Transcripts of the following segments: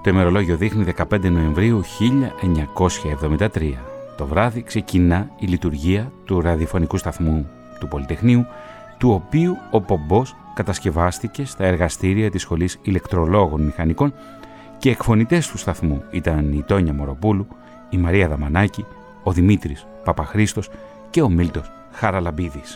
Το ημερολόγιο δείχνει 15 Νοεμβρίου 1973. Το βράδυ ξεκινά η λειτουργία του ραδιοφωνικού σταθμού του Πολυτεχνείου, του οποίου ο πομπός κατασκευάστηκε στα εργαστήρια της Σχολής Ηλεκτρολόγων Μηχανικών και εκφωνητές του σταθμού ήταν η Τόνια Μοροπούλου, η Μαρία Δαμανάκη, ο Δημήτρης Παπαχρήστος και ο Μίλτος Χαραλαμπίδης.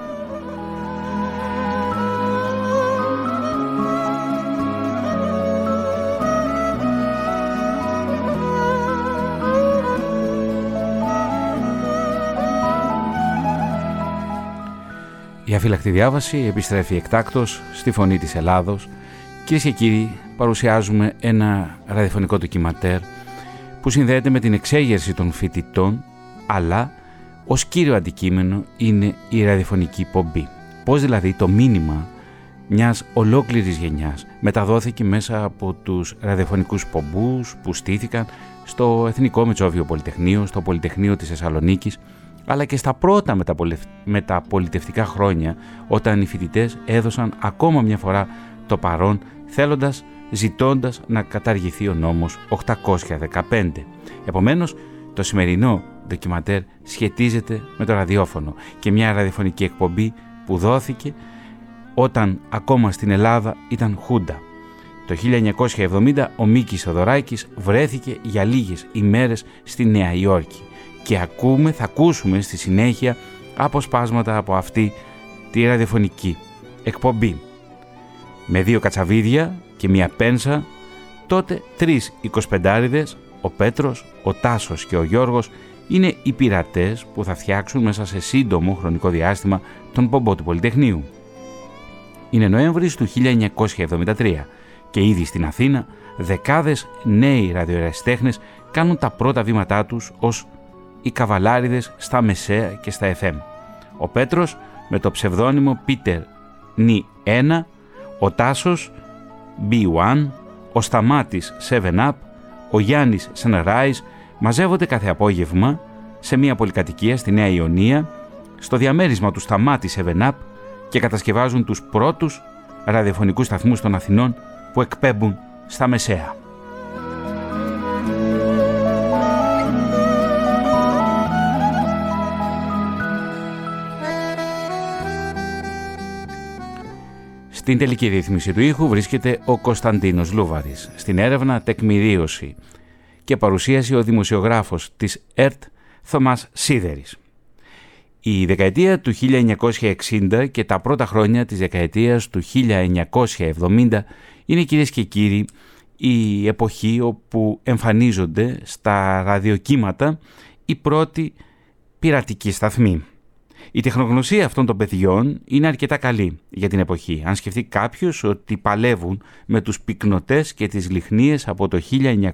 Η αφύλακτη διάβαση επιστρέφει εκτάκτως στη Φωνή της Ελλάδος. Κυρίες και κύριοι, παρουσιάζουμε ένα ραδιοφωνικό ντοκιματέρ που συνδέεται με την εξέγερση των φοιτητών, αλλά ως κύριο αντικείμενο είναι η ραδιοφωνική πομπή. Πώς δηλαδή το μήνυμα μιας ολόκληρης γενιάς μεταδόθηκε μέσα από τους ραδιοφωνικούς πομπούς που στήθηκαν στο Εθνικό Μετσόβιο Πολυτεχνείο, στο Πολυτεχνείο της Θεσσαλονίκης, αλλά και στα πρώτα μεταπολιτευτικά χρόνια, όταν οι φοιτητές έδωσαν ακόμα μια φορά το παρόν, ζητώντας να καταργηθεί ο νόμος 815. Επομένως, το σημερινό ντοκιματέρ σχετίζεται με το ραδιόφωνο και μια ραδιοφωνική εκπομπή που δόθηκε όταν ακόμα στην Ελλάδα ήταν Χούντα. Το 1970 ο Μίκης Θοδωράκης βρέθηκε για λίγες ημέρες στη Νέα Υόρκη και θα ακούσουμε στη συνέχεια αποσπάσματα από αυτή τη ραδιοφωνική εκπομπή. Με 2 κατσαβίδια και μια πένσα, τότε 3 25άριδες, ο Πέτρος, ο Τάσος και ο Γιώργος, είναι οι πειρατές που θα φτιάξουν μέσα σε σύντομο χρονικό διάστημα τον πομπό του Πολυτεχνείου. Είναι Νοέμβρης του 1973 και ήδη στην Αθήνα δεκάδες νέοι ραδιοερασιτέχνες κάνουν τα πρώτα βήματά τους ως οι καβαλάριδες στα μεσαία και στα FM. Ο Πέτρος με το ψευδόνυμο Peter Ni 1, ο Τάσος B1, ο Σταμάτης 7up, ο Γιάννης Sunrise μαζεύονται κάθε απόγευμα σε μια πολυκατοικία στη Νέα Ιωνία, στο διαμέρισμα του Σταμάτη 7up και κατασκευάζουν τους πρώτους ραδιοφωνικούς σταθμούς των Αθηνών που εκπέμπουν στα μεσαία. Στην τελική ρύθμιση του ήχου βρίσκεται ο Κωνσταντίνος Λούβαρης. Στην έρευνα, τεκμηρίωση και παρουσίαση ο δημοσιογράφος της ΕΡΤ Θωμάς Σίδερης. Η δεκαετία του 1960 και τα πρώτα χρόνια της δεκαετίας του 1970 είναι, κυρίες και κύριοι, η εποχή όπου εμφανίζονται στα ραδιοκύματα οι πρώτοι πειρατικοί σταθμοί. Η τεχνογνωσία αυτών των παιδιών είναι αρκετά καλή για την εποχή. Αν σκεφτεί κάποιος ότι παλεύουν με τους πυκνοτές και τις λιχνίες από το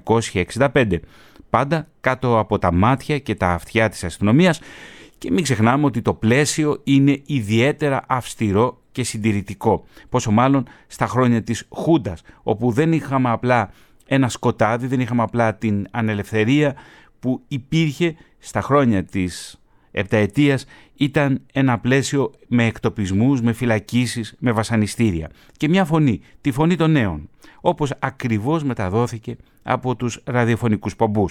1965, πάντα κάτω από τα μάτια και τα αυτιά της αστυνομίας, και μην ξεχνάμε ότι το πλαίσιο είναι ιδιαίτερα αυστηρό και συντηρητικό. Πόσο μάλλον στα χρόνια της Χούντας, όπου δεν είχαμε απλά ένα σκοτάδι, δεν είχαμε απλά την ανελευθερία που υπήρχε στα χρόνια της επταετίας, ήταν ένα πλαίσιο με εκτοπισμούς, με φυλακίσεις, με βασανιστήρια. Και μια φωνή, τη φωνή των νέων, όπως ακριβώς μεταδόθηκε από τους ραδιοφωνικούς πομπούς.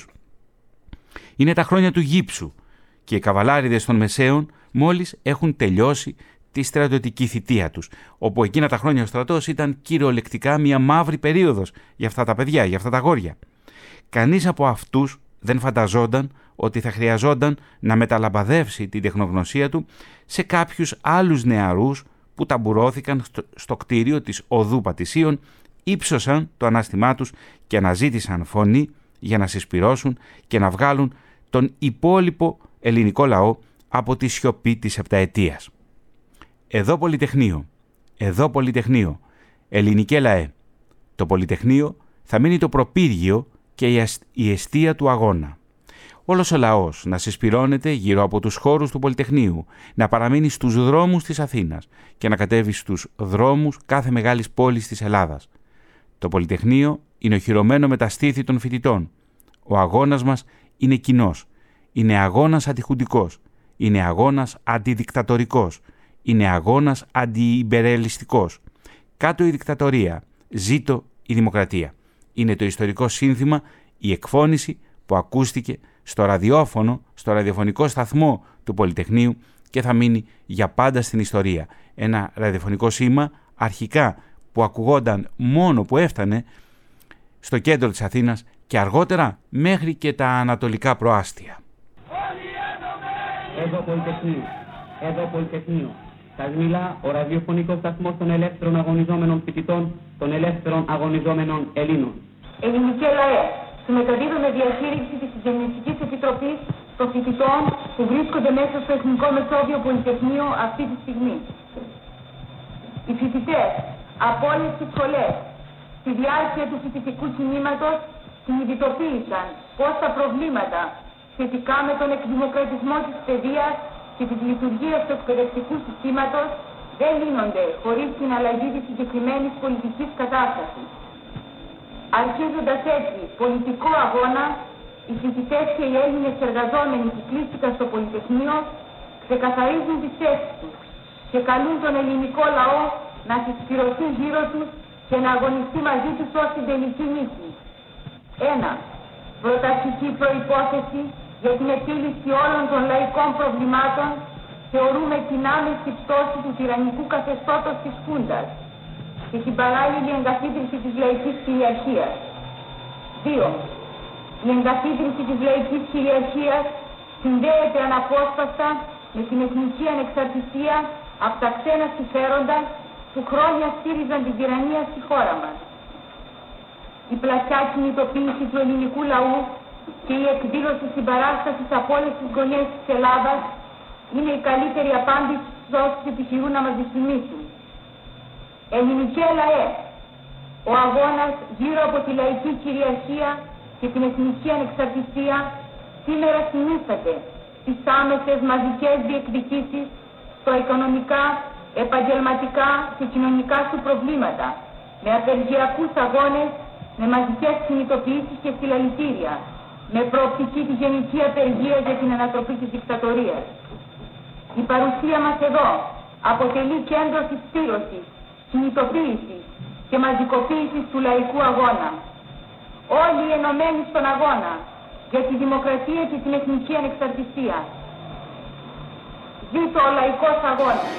Είναι τα χρόνια του γύψου και οι καβαλάριδες των μεσαίων μόλις έχουν τελειώσει τη στρατιωτική θητεία τους, όπου εκείνα τα χρόνια ο στρατός ήταν κυριολεκτικά μια μαύρη περίοδος για αυτά τα παιδιά, για αυτά τα αγόρια. Κανείς από αυτούς δεν φανταζόταν ότι θα χρειαζόταν να μεταλαμπαδεύσει την τεχνογνωσία του σε κάποιους άλλους νεαρούς που ταμπουρώθηκαν στο κτίριο της Οδού Πατησίων, ύψωσαν το ανάστημά τους και αναζήτησαν φωνή για να συσπυρώσουν και να βγάλουν τον υπόλοιπο ελληνικό λαό από τη σιωπή της επταετίας. Εδώ Πολυτεχνείο, εδώ Πολυτεχνείο, ελληνικέ λαέ. Το Πολυτεχνείο θα μείνει το προπύργιο και η εστία του αγώνα. Όλος ο λαός να συσπυρώνεται γύρω από τους χώρους του Πολυτεχνείου, να παραμείνει στους δρόμους της Αθήνας και να κατέβει στους δρόμους κάθε μεγάλης πόλης της Ελλάδας. Το Πολυτεχνείο είναι οχυρωμένο με τα στήθη των φοιτητών. Ο αγώνας μας είναι κοινός. Είναι αγώνας αντιχουντικός. Είναι αγώνας αντιδικτατορικός. Είναι αγώνας αντιυμπερελιστικός. Κάτω η δικτατορία. Ζήτω η δημοκρατία. Είναι το ιστορικό σύνθημα, η εκφώνηση που ακούστηκε στο ραδιόφωνο, στο ραδιοφωνικό σταθμό του Πολυτεχνείου και θα μείνει για πάντα στην ιστορία. Ένα ραδιοφωνικό σήμα αρχικά που ακουγόταν μόνο που έφτανε στο κέντρο της Αθήνας και αργότερα μέχρι και τα ανατολικά προάστια. Εδώ Πολυτεχνείο, εδώ Πολυτεχνείο. Σας μιλά ο ραδιοφωνικός σταθμός των ελεύθερων αγωνιζόμενων φοιτητών, των ελεύθερων αγωνιζόμενων Ελλήνων. Ελληνική ΛΑΕ, συμμεταδίδω με διαχείριση της Συγγενιστικής Επιτροπής των φοιτητών που βρίσκονται μέσα στο Εθνικό Μεσόβιο Πολυτεχνείο αυτή τη στιγμή. Οι φοιτητές από όλες τις σχολές, στη διάρκεια του φοιτητικού κινήματος, συνειδητοποίησαν πως τα προβλήματα σχετικά με τον εκδημοκρατισμό της παιδείας και της λειτουργίας του εκπαιδευτικού συστήματος δεν λύνονται χωρίς την αλλαγή της συγκεκριμένης πολιτικής κατάστασης. Αρχίζοντας έτσι πολιτικό αγώνα, οι φοιτητές και οι Έλληνες εργαζόμενοι που κλείστηκαν στο Πολυτεχνείο ξεκαθαρίζουν τις θέσεις τους και καλούν τον ελληνικό λαό να συσπηρωθεί γύρω τους και να αγωνιστεί μαζί τους ως την τελική νίκη. 1. Πρωταρχική προϋπόθεση για την επίλυση όλων των λαϊκών προβλημάτων θεωρούμε την άμεση πτώση του τυραννικού καθεστώτος της Χούντας και την παράλληλη εγκαθίδρυση της λαϊκής κυριαρχίας. 2. Η εγκαθίδρυση της λαϊκής κυριαρχίας συνδέεται αναπόσπαστα με την εθνική ανεξαρτησία από τα ξένα συμφέροντα που χρόνια στήριζαν την τυραννία στη χώρα μας. Η πλατιά κινητοποίηση του ελληνικού λαού και η εκδήλωση συμπαράστασης από όλες τις γωνιές της Ελλάδας είναι η καλύτερη απάντηση στους όσους επιχειρούν να μας δυσφημίσουν. Ελληνική ΛΑΕ, ο αγώνας γύρω από τη λαϊκή κυριαρχία και την εθνική ανεξαρτησία σήμερα συνίσταται στις άμεσες μαζικές διεκδικήσεις στο οικονομικά, επαγγελματικά και κοινωνικά σου προβλήματα, με απεργιακούς αγώνες, με μαζικές κινητοποιήσεις και συλλαλητήρια, με προοπτική τη γενική απεργία για την ανατροπή της δικτατορίας. Η παρουσία μας εδώ αποτελεί κέντρο συσπήρωσης, κινητοποίησης και μαζικοποίησης του λαϊκού αγώνα. Όλοι ενωμένοι στον αγώνα για τη δημοκρατία και την εθνική ανεξαρτησία. Ζήτω ο λαϊκός αγώνας.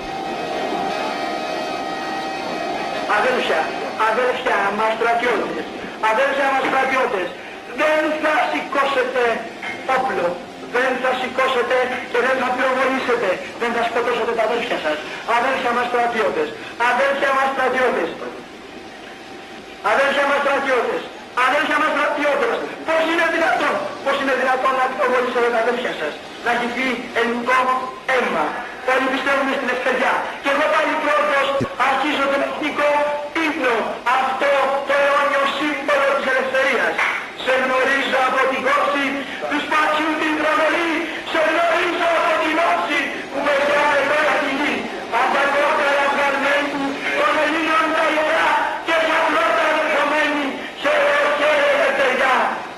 Αδέλφια μας στρατιώτες, δεν θα σηκώσετε όπλο, δεν θα σηκώσετε και δεν θα πυροβολήσετε, δεν θα σκοτώσετε τα αδέλφια σας. Αδέλφια μας στρατιώτες, αδέλφια μας στρατιώτες, αδέλφια μας στρατιώτες, αδέλφια μας στρατιώτες, πώς είναι δυνατόν να πυροβολήσετε τα αδέλφια σας, να χυθεί ελληνικό αίμα. Όλοι πιστεύουμε στην ευκαιριά και εγώ πάλι πρώτος αρχίζω τον εθνικό ύμνο, αυτό το αιώνιο σύμβολο της ελευθερίας. Σε γνωρίζω από την κόψη του σπατιού την τρομερή, σε γνωρίζω από την όψη που μετράει τώρα τη γη. Από τα κόκκαλα φραγμένου των Ελλήνων τα ιερά και τα πρώτα δεχομένη σε οχέρε ελευθεριά.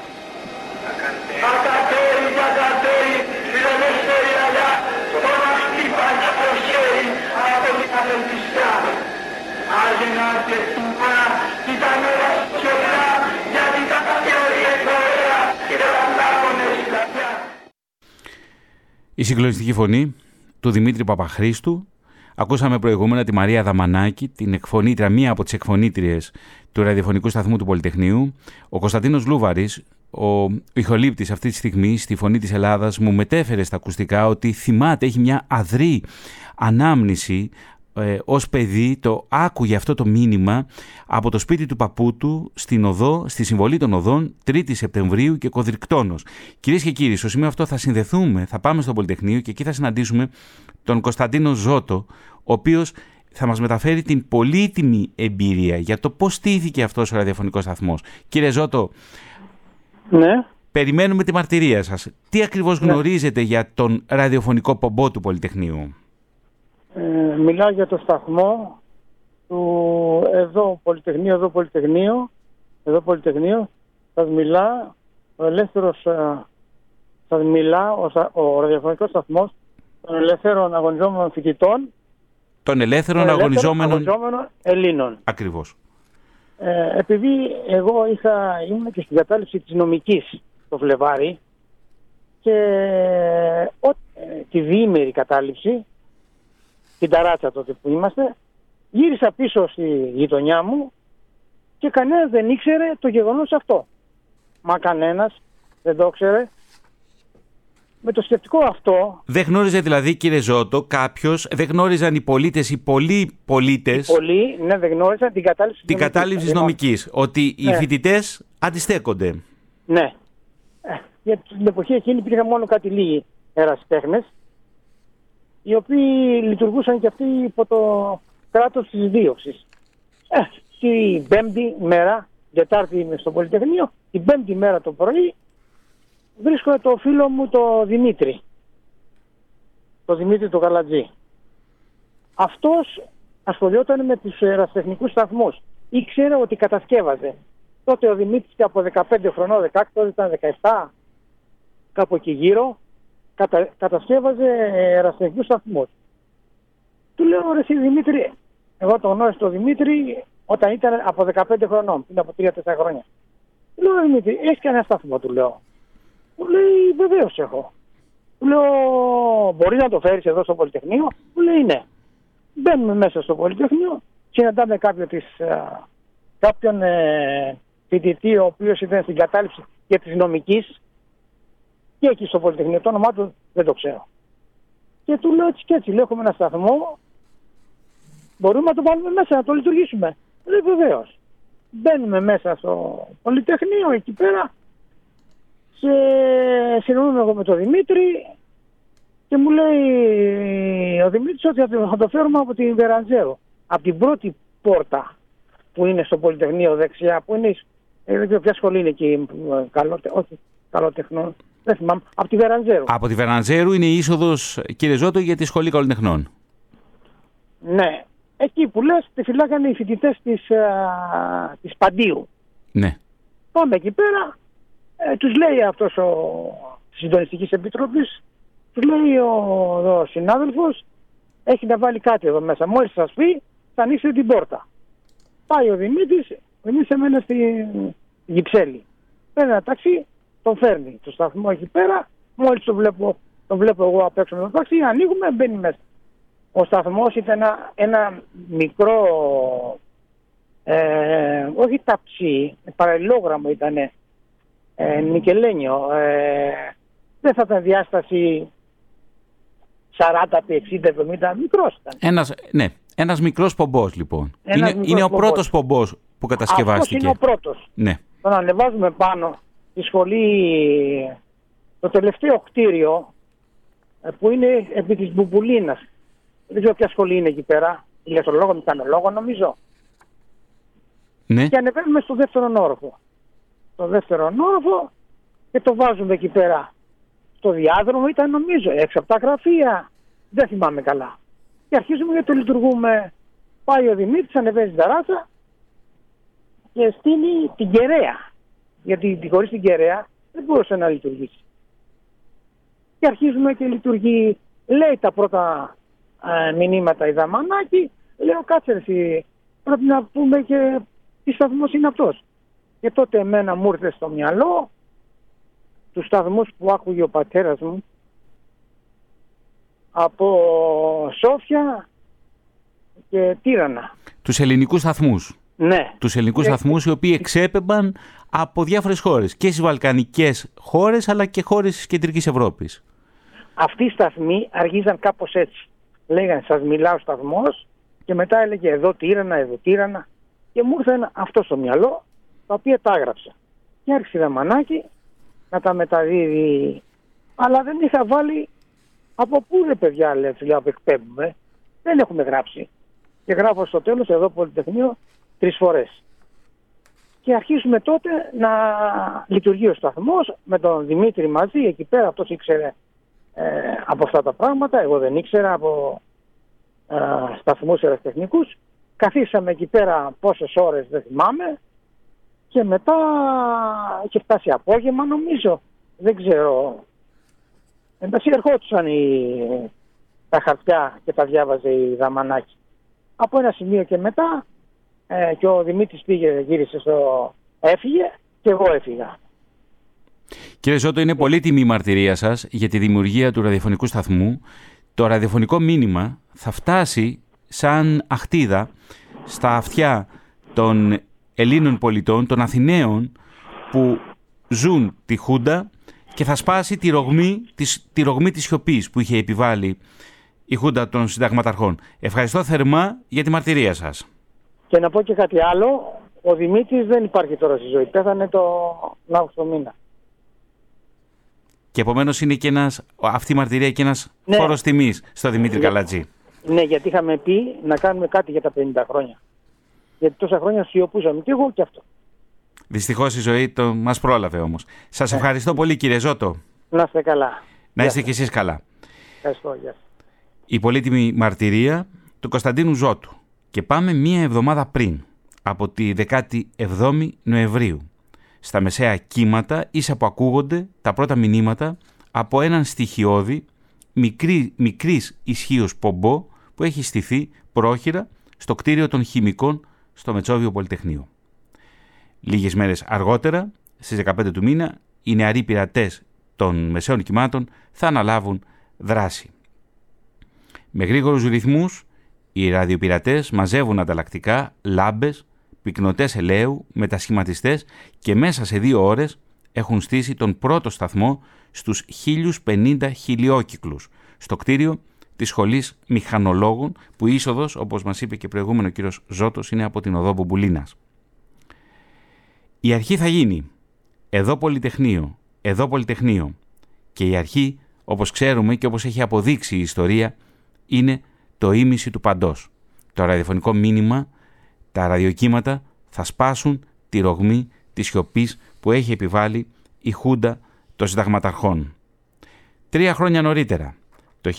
Ακατέρι και ακατέρι την ελευθερία αλλιά, το να χτύπαν από χέρι από την απελπιστά. Άγινα και στουπά, ήταν όλα σιωπλά, γιατί τα θεωρία ωραία και τα λάκωνες πλατιά. Η συγκλονιστική φωνή του Δημήτρη Παπαχρήστου. Ακούσαμε προηγούμενα τη Μαρία Δαμανάκη, την εκφωνήτρια, μία από τις εκφωνήτριες του ραδιοφωνικού σταθμού του Πολυτεχνείου. Ο Κωνσταντίνος Λούβαρης, ο ηχολήπτης αυτή τη στιγμή στη Φωνή της Ελλάδας, μου μετέφερε στα ακουστικά ότι θυμάται, έχει μια αδρή ανάμνηση ως παιδί, το άκουγε αυτό το μήνυμα από το σπίτι του παππού του στην οδό, στη Συμβολή των Οδών, 3η Σεπτεμβρίου και Κωδρικτώνος. Κυρίες και κύριοι, στο σημείο αυτό θα συνδεθούμε, θα πάμε στο Πολυτεχνείο και εκεί θα συναντήσουμε τον Κωνσταντίνο Ζώτο, ο οποίος θα μας μεταφέρει την πολύτιμη εμπειρία για το πώς στήθηκε αυτός ο ραδιοφωνικός σταθμός. Κύριε Ζώτο, ναι. Περιμένουμε τη μαρτυρία σας. Τι ακριβώς γνωρίζετε για τον ραδιοφωνικό πομπό του Πολυτεχνείου? Μιλάω για το σταθμό του εδώ Πολυτεχνείο. Σας μιλά ο ελεύθερος, σας μιλά ο ραδιοφωνικός σταθμός των ελεύθερων αγωνιζόμενων φοιτητών, των ελεύθερων αγωνιζόμενων Ελλήνων. Ακριβώς. επειδή εγώ ήμουν και στην κατάληψη της νομικής το Φλεβάρι και τη διήμερη κατάληψη, την ταράτσα τότε που είμαστε, γύρισα πίσω στη γειτονιά μου και κανένας δεν ήξερε το γεγονός αυτό. Μα κανένας δεν το ήξερε. Με το σκεπτικό αυτό... Δεν γνώριζε δηλαδή, κύριε Ζώτο, δεν γνώριζαν οι πολίτες, οι πολλοί πολίτες... Οι πολλοί, ναι, δεν γνώριζαν την κατάληψη της νομικής. Ότι οι φοιτητές αντιστέκονται. Ναι. Για την εποχή εκείνη υπήρχαν μόνο κάτι λίγοι ερασιτέχνες, οι οποίοι λειτουργούσαν και αυτοί υπό το κράτος της δίωξης. Την πέμπτη μέρα, Τετάρτη είμαι στο Πολυτεχνείο, την πέμπτη μέρα το πρωί βρίσκω το φίλο μου το Δημήτρη. Το Δημήτρη το Καλατζή. Αυτός ασχολιόταν με τους ερασιτεχνικούς σταθμούς. Ήξερε ότι κατασκεύαζε. Τότε ο Δημήτρης από 15 χρονών, 16, τότε ήταν 17, κάπου εκεί γύρω, κατασκεύαζε ερασιτεχνικούς σταθμούς. Του λέω, ρε εσύ Δημήτρη, εγώ τον γνώρισα τον Δημήτρη όταν ήταν από 15 χρονών, πριν από 3-4 χρόνια. Του λέω, Δημήτρη, έχεις κανένα σταθμό, του λέω. Μου λέει, βεβαίως έχω. Του λέω, μπορείς να το φέρεις εδώ στο Πολυτεχνείο? Μου λέει, ναι. Μπαίνουμε μέσα στο Πολυτεχνείο, συναντάμε κάποιον φοιτητή ο οποίος ήταν στην κατάληψη και της νομικής και εκεί στο Πολυτεχνείο, το όνομά του δεν το ξέρω. Και του λέω έτσι και έτσι, λέω, έχουμε ένα σταθμό, μπορούμε να το βάλουμε μέσα, να το λειτουργήσουμε? Λέει, βεβαίως. Μπαίνουμε μέσα στο Πολυτεχνείο, εκεί πέρα, και συνομιλούμε εγώ με τον Δημήτρη και μου λέει ο Δημήτρης ότι θα το φέρουμε από την Βεραντζέρο, από την πρώτη πόρτα που είναι στο Πολυτεχνείο δεξιά, που είναι, δεν ξέρω ποια σχολή είναι εκεί, καλοτεχνών, δεν θυμάμαι, από τη Βεραντζέρο. Από τη Βεραντζέρου είναι η είσοδος, κύριε Ζώτο, για τη Σχολή Καλοτεχνών. Ναι, εκεί που λες τη φυλάγανε οι φοιτητές της Παντίου. Ναι. Πάμε εκεί πέρα, τους λέει αυτός της Συντονιστικής Επιτροπής, τους λέει ο συνάδελφος, έχει να βάλει κάτι εδώ μέσα. Μόλις σας πει, θα ανοίξετε την πόρτα. Πάει ο Δημήτρης εμένα στη Γυψέλη. Παίρνει ένα ταξί, τον φέρνει στο σταθμό εκεί πέρα. Μόλις τον βλέπω εγώ απ' έξω με το ταξί, ανοίγουμε, μπαίνει μέσα. Ο σταθμός ήταν ένα μικρό, όχι ταψί, παραλληλόγραμμο ήτανε, νικελένιο. Δεν θα ήταν διάσταση 40-60-70, μικρός ήταν. Ένας μικρός πομπός λοιπόν. Είναι ο πρώτος πομπός που κατασκευάστηκε. Αυτός είναι ο πρώτος. Ναι. Τον ανεβάζουμε πάνω στη σχολή, το τελευταίο κτίριο που είναι επί της Μπουμπουλίνας. Δεν ξέρω ποια σχολή είναι εκεί πέρα, ηλεκτρολόγο, μηχανολόγο νομίζω. Ναι. Και ανεβαίνουμε στο δεύτερο όροφο. Το δεύτερο όροφο και το βάζουμε εκεί πέρα. Στο διάδρομο ήταν νομίζω, έξω από τα γραφεία, δεν θυμάμαι καλά. Και αρχίζουμε και το λειτουργούμε. Πάει ο Δημήτρης, ανεβαίνει την ταράτσα και στείλει την κεραία. Γιατί χωρίς την κεραία δεν μπορούσε να λειτουργήσει. Και αρχίζουμε και λειτουργεί, λέει τα πρώτα μηνύματα η Δαμανάκη, λέω κάτσε εσύ, πρέπει να πούμε και τι σταθμός είναι αυτός. Και τότε εμένα μου ήρθε στο μυαλό τους σταθμούς που άκουγε ο πατέρας μου από Σόφια και Τύρανα. Τους ελληνικούς σταθμούς. Ναι. Τους ελληνικούς σταθμούς οι οποίοι εξέπεμπαν από διάφορες χώρες. Και στις βαλκανικές χώρες αλλά και χώρες της Κεντρικής Ευρώπης. Αυτοί οι σταθμοί αργίζαν κάπως έτσι. Λέγανε σας μιλάω σταθμός και μετά έλεγε εδώ Τύρανα. Και μου ήρθε αυτό στο μυαλό, τα οποία τα έγραψα. Και άρχισε η Δαμανάκη να τα μεταδίδει. Αλλά δεν είχα βάλει από πού ρε παιδιά λέει που εκπέμπουμε. Δεν έχουμε γράψει. Και γράφω στο τέλος εδώ Πολυτεχνείο 3 φορές. Και αρχίζουμε τότε να λειτουργεί ο σταθμός με τον Δημήτρη μαζί. Εκεί πέρα αυτός ήξερε από αυτά τα πράγματα. Εγώ δεν ήξερα από σταθμούς ερασιτεχνικούς. Καθίσαμε εκεί πέρα πόσες ώρες δεν θυμάμαι. Και μετά είχε φτάσει απόγευμα νομίζω. Δεν ξέρω. Εντάξει ερχόντουσαν τα χαρτιά και τα διάβαζε η Δαμανάκη. Από ένα σημείο και μετά και ο Δημήτρης γύρισε έφυγε και εγώ έφυγα. Κύριε Ζώτο, είναι πολύτιμη η μαρτυρία σας για τη δημιουργία του ραδιοφωνικού σταθμού. Το ραδιοφωνικό μήνυμα θα φτάσει σαν αχτίδα στα αυτιά των Ελλήνων πολιτών, των Αθηναίων που ζουν τη Χούντα και θα σπάσει τη ρογμή της σιωπής που είχε επιβάλει η Χούντα των συνταγματαρχών. Ευχαριστώ θερμά για τη μαρτυρία σας. Και να πω και κάτι άλλο. Ο Δημήτρης δεν υπάρχει τώρα στη ζωή. Πέθανε τον Αύγουστο μήνα. Και επομένως είναι και αυτή η μαρτυρία και ένας φόρος τιμής στο Δημήτρη Καλατζή. Ναι, γιατί είχαμε πει να κάνουμε κάτι για τα 50 χρόνια. Γιατί τόσα χρόνια σιωπούσαμε και εγώ και αυτό. Δυστυχώς η ζωή μας πρόλαβε όμως. Σας ευχαριστώ πολύ, κύριε Ζώτο. Να είστε καλά. Να είστε κι εσείς καλά. Ευχαριστώ, γεια σας. Η πολύτιμη μαρτυρία του Κωνσταντίνου Ζώτου. Και πάμε μία εβδομάδα πριν, από τη 17η Νοεμβρίου. Στα μεσαία κύματα ίσα που ακούγονται τα πρώτα μηνύματα από έναν στοιχειώδη μικρής ισχύως πομπό που έχει στηθεί πρόχειρα στο κτίριο των χημικών στο Μετσόβιο Πολυτεχνείο. Λίγες μέρες αργότερα, στις 15 του μήνα, οι νεαροί πειρατές των μεσαίων κυμάτων θα αναλάβουν δράση. Με γρήγορους ρυθμούς, οι ραδιοπειρατές μαζεύουν ανταλλακτικά, λάμπες, πυκνοτές ελαίου, μετασχηματιστές και μέσα σε 2 ώρες έχουν στήσει τον πρώτο σταθμό στους 1050 χιλιόκυκλους στο κτίριο της Σχολής Μηχανολόγων, που η είσοδος, όπως μας είπε και προηγούμενο ο κύριος Ζώτος, είναι από την οδό Μπουμπουλίνας. Η αρχή θα γίνει εδώ Πολυτεχνείο και η αρχή, όπως ξέρουμε και όπως έχει αποδείξει η ιστορία, είναι το ήμιση του παντός. Το ραδιοφωνικό μήνυμα, τα ραδιοκύματα θα σπάσουν τη ρογμή της σιωπής που έχει επιβάλει η Χούντα των συνταγματαρχών. 3 χρόνια νωρίτερα, το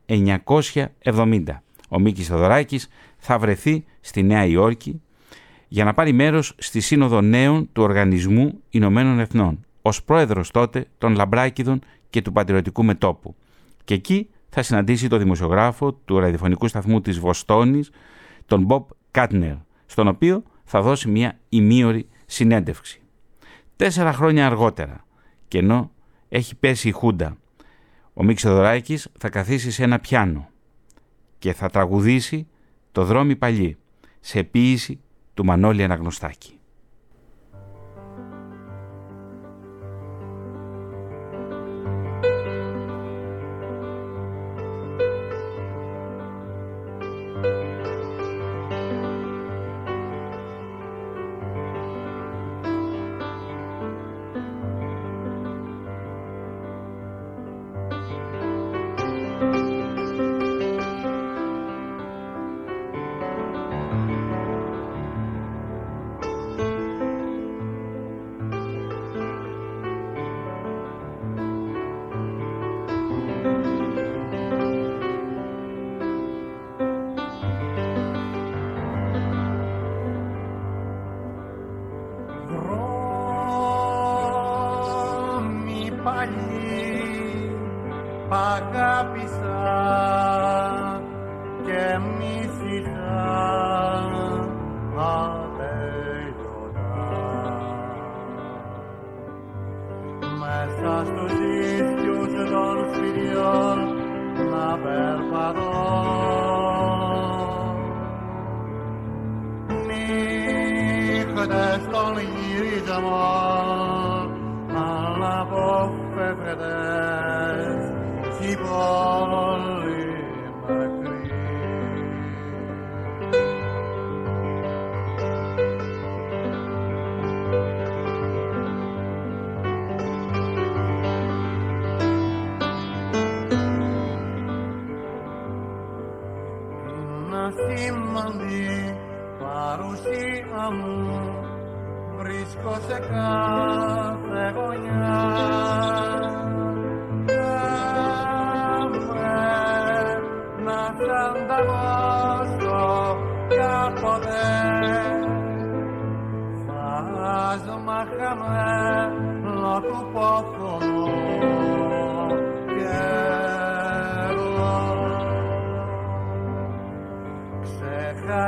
1970, ο Μίκης Θεοδωράκης θα βρεθεί στη Νέα Υόρκη για να πάρει μέρος στη Σύνοδο Νέων του Οργανισμού Ηνωμένων Εθνών, ως πρόεδρος τότε των Λαμπράκηδων και του Πατριωτικού Μετώπου. Και εκεί θα συναντήσει τον δημοσιογράφο του ραδιοφωνικού σταθμού της Βοστόνης, τον Μπομπ Κάτνερ, στον οποίο θα δώσει μια ημίωρη συνέντευξη. 4 χρόνια αργότερα, και ενώ έχει πέσει η Χούντα, ο Μίκης Θεοδωράκης θα καθίσει σε ένα πιάνο και θα τραγουδήσει το «Δρόμοι παλιοί» σε ποίηση του Μανώλη Αναγνωστάκη.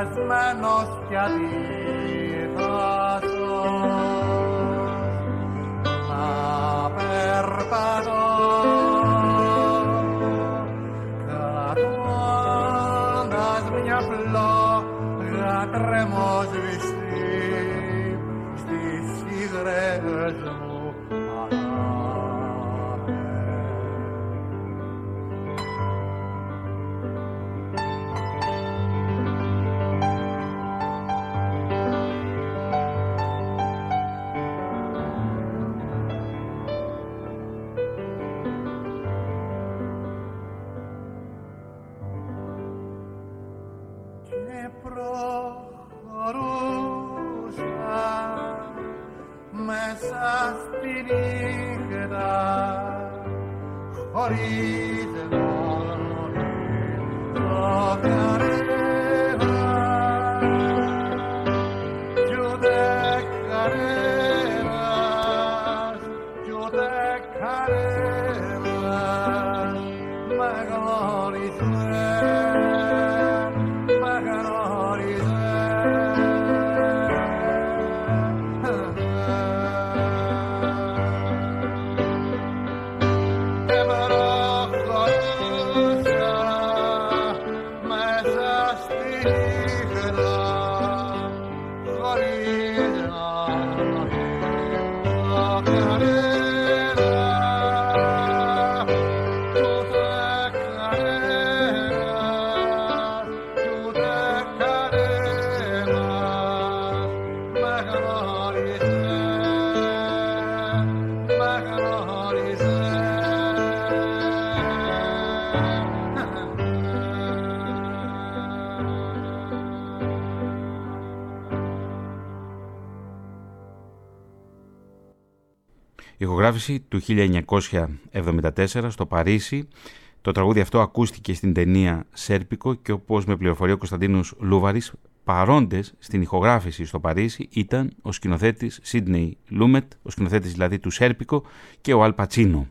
πεσμένος κι αντίθασος να περπατώ κρατώντας μια φλόγα τρεμόσβηστη στις υγρές μου Ηχογράφηση του 1974 στο Παρίσι. Το τραγούδι αυτό ακούστηκε στην ταινία Σέρπικο και όπως με πληροφορεί ο Κωνσταντίνος Λούβαρης, παρόντες στην ηχογράφηση στο Παρίσι ήταν ο σκηνοθέτης Σίντνεϊ Λούμετ, ο σκηνοθέτης δηλαδή του Σέρπικο, και ο Αλ Πατσίνο.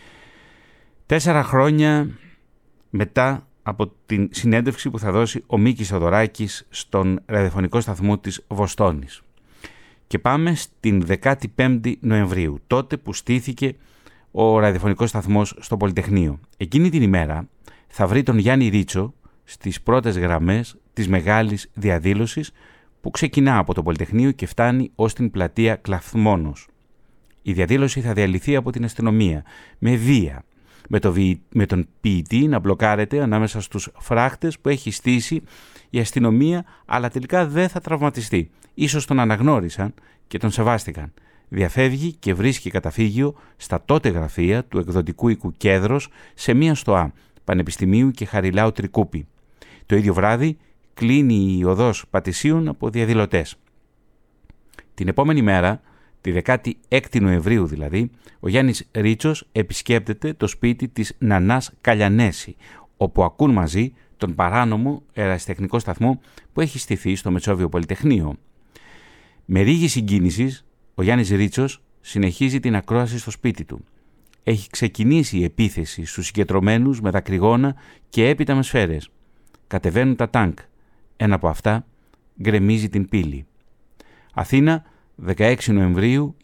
4 χρόνια μετά από την συνέντευξη που θα δώσει ο Μίκης Θοδωράκης στον ραδιοφωνικό σταθμό της Βοστόνης. Και πάμε στην 15η Νοεμβρίου, τότε που στήθηκε ο ραδιοφωνικός σταθμός στο Πολυτεχνείο. Εκείνη την ημέρα θα βρει τον Γιάννη Ρίτσο στις πρώτες γραμμές της μεγάλης διαδήλωσης που ξεκινά από το Πολυτεχνείο και φτάνει ως την πλατεία Κλαθμόνος. Η διαδήλωση θα διαλυθεί από την αστυνομία με βία, με τον ποιητή να μπλοκάρεται ανάμεσα στους φράχτες που έχει στήσει η αστυνομία, αλλά τελικά δεν θα τραυματιστεί. Ίσως τον αναγνώρισαν και τον σεβάστηκαν. Διαφεύγει και βρίσκει καταφύγιο στα τότε γραφεία του εκδοτικού οίκου Κέδρος σε μία στοά Πανεπιστημίου και Χαριλάου Τρικούπη. Το ίδιο βράδυ κλείνει η οδός Πατησίων από διαδηλωτές. Την επόμενη μέρα, τη 16η Νοεμβρίου δηλαδή, ο Γιάννης Ρίτσος επισκέπτεται το σπίτι της Νανάς Καλιανέση, όπου ακούν μαζί τον παράνομο ερασιτεχνικό σταθμό που έχει στηθεί στο Μετσόβιο Πολυτεχνείο. Με ρίγη συγκίνησης, ο Γιάννης Ρίτσος συνεχίζει την ακρόαση στο σπίτι του. Έχει ξεκινήσει η επίθεση στους συγκεντρωμένους με δακρυγόνα και έπειτα με σφαίρες. Κατεβαίνουν τα τάγκ. Ένα από αυτά γκρεμίζει την πύλη. Αθήνα, 16 Νοεμβρίου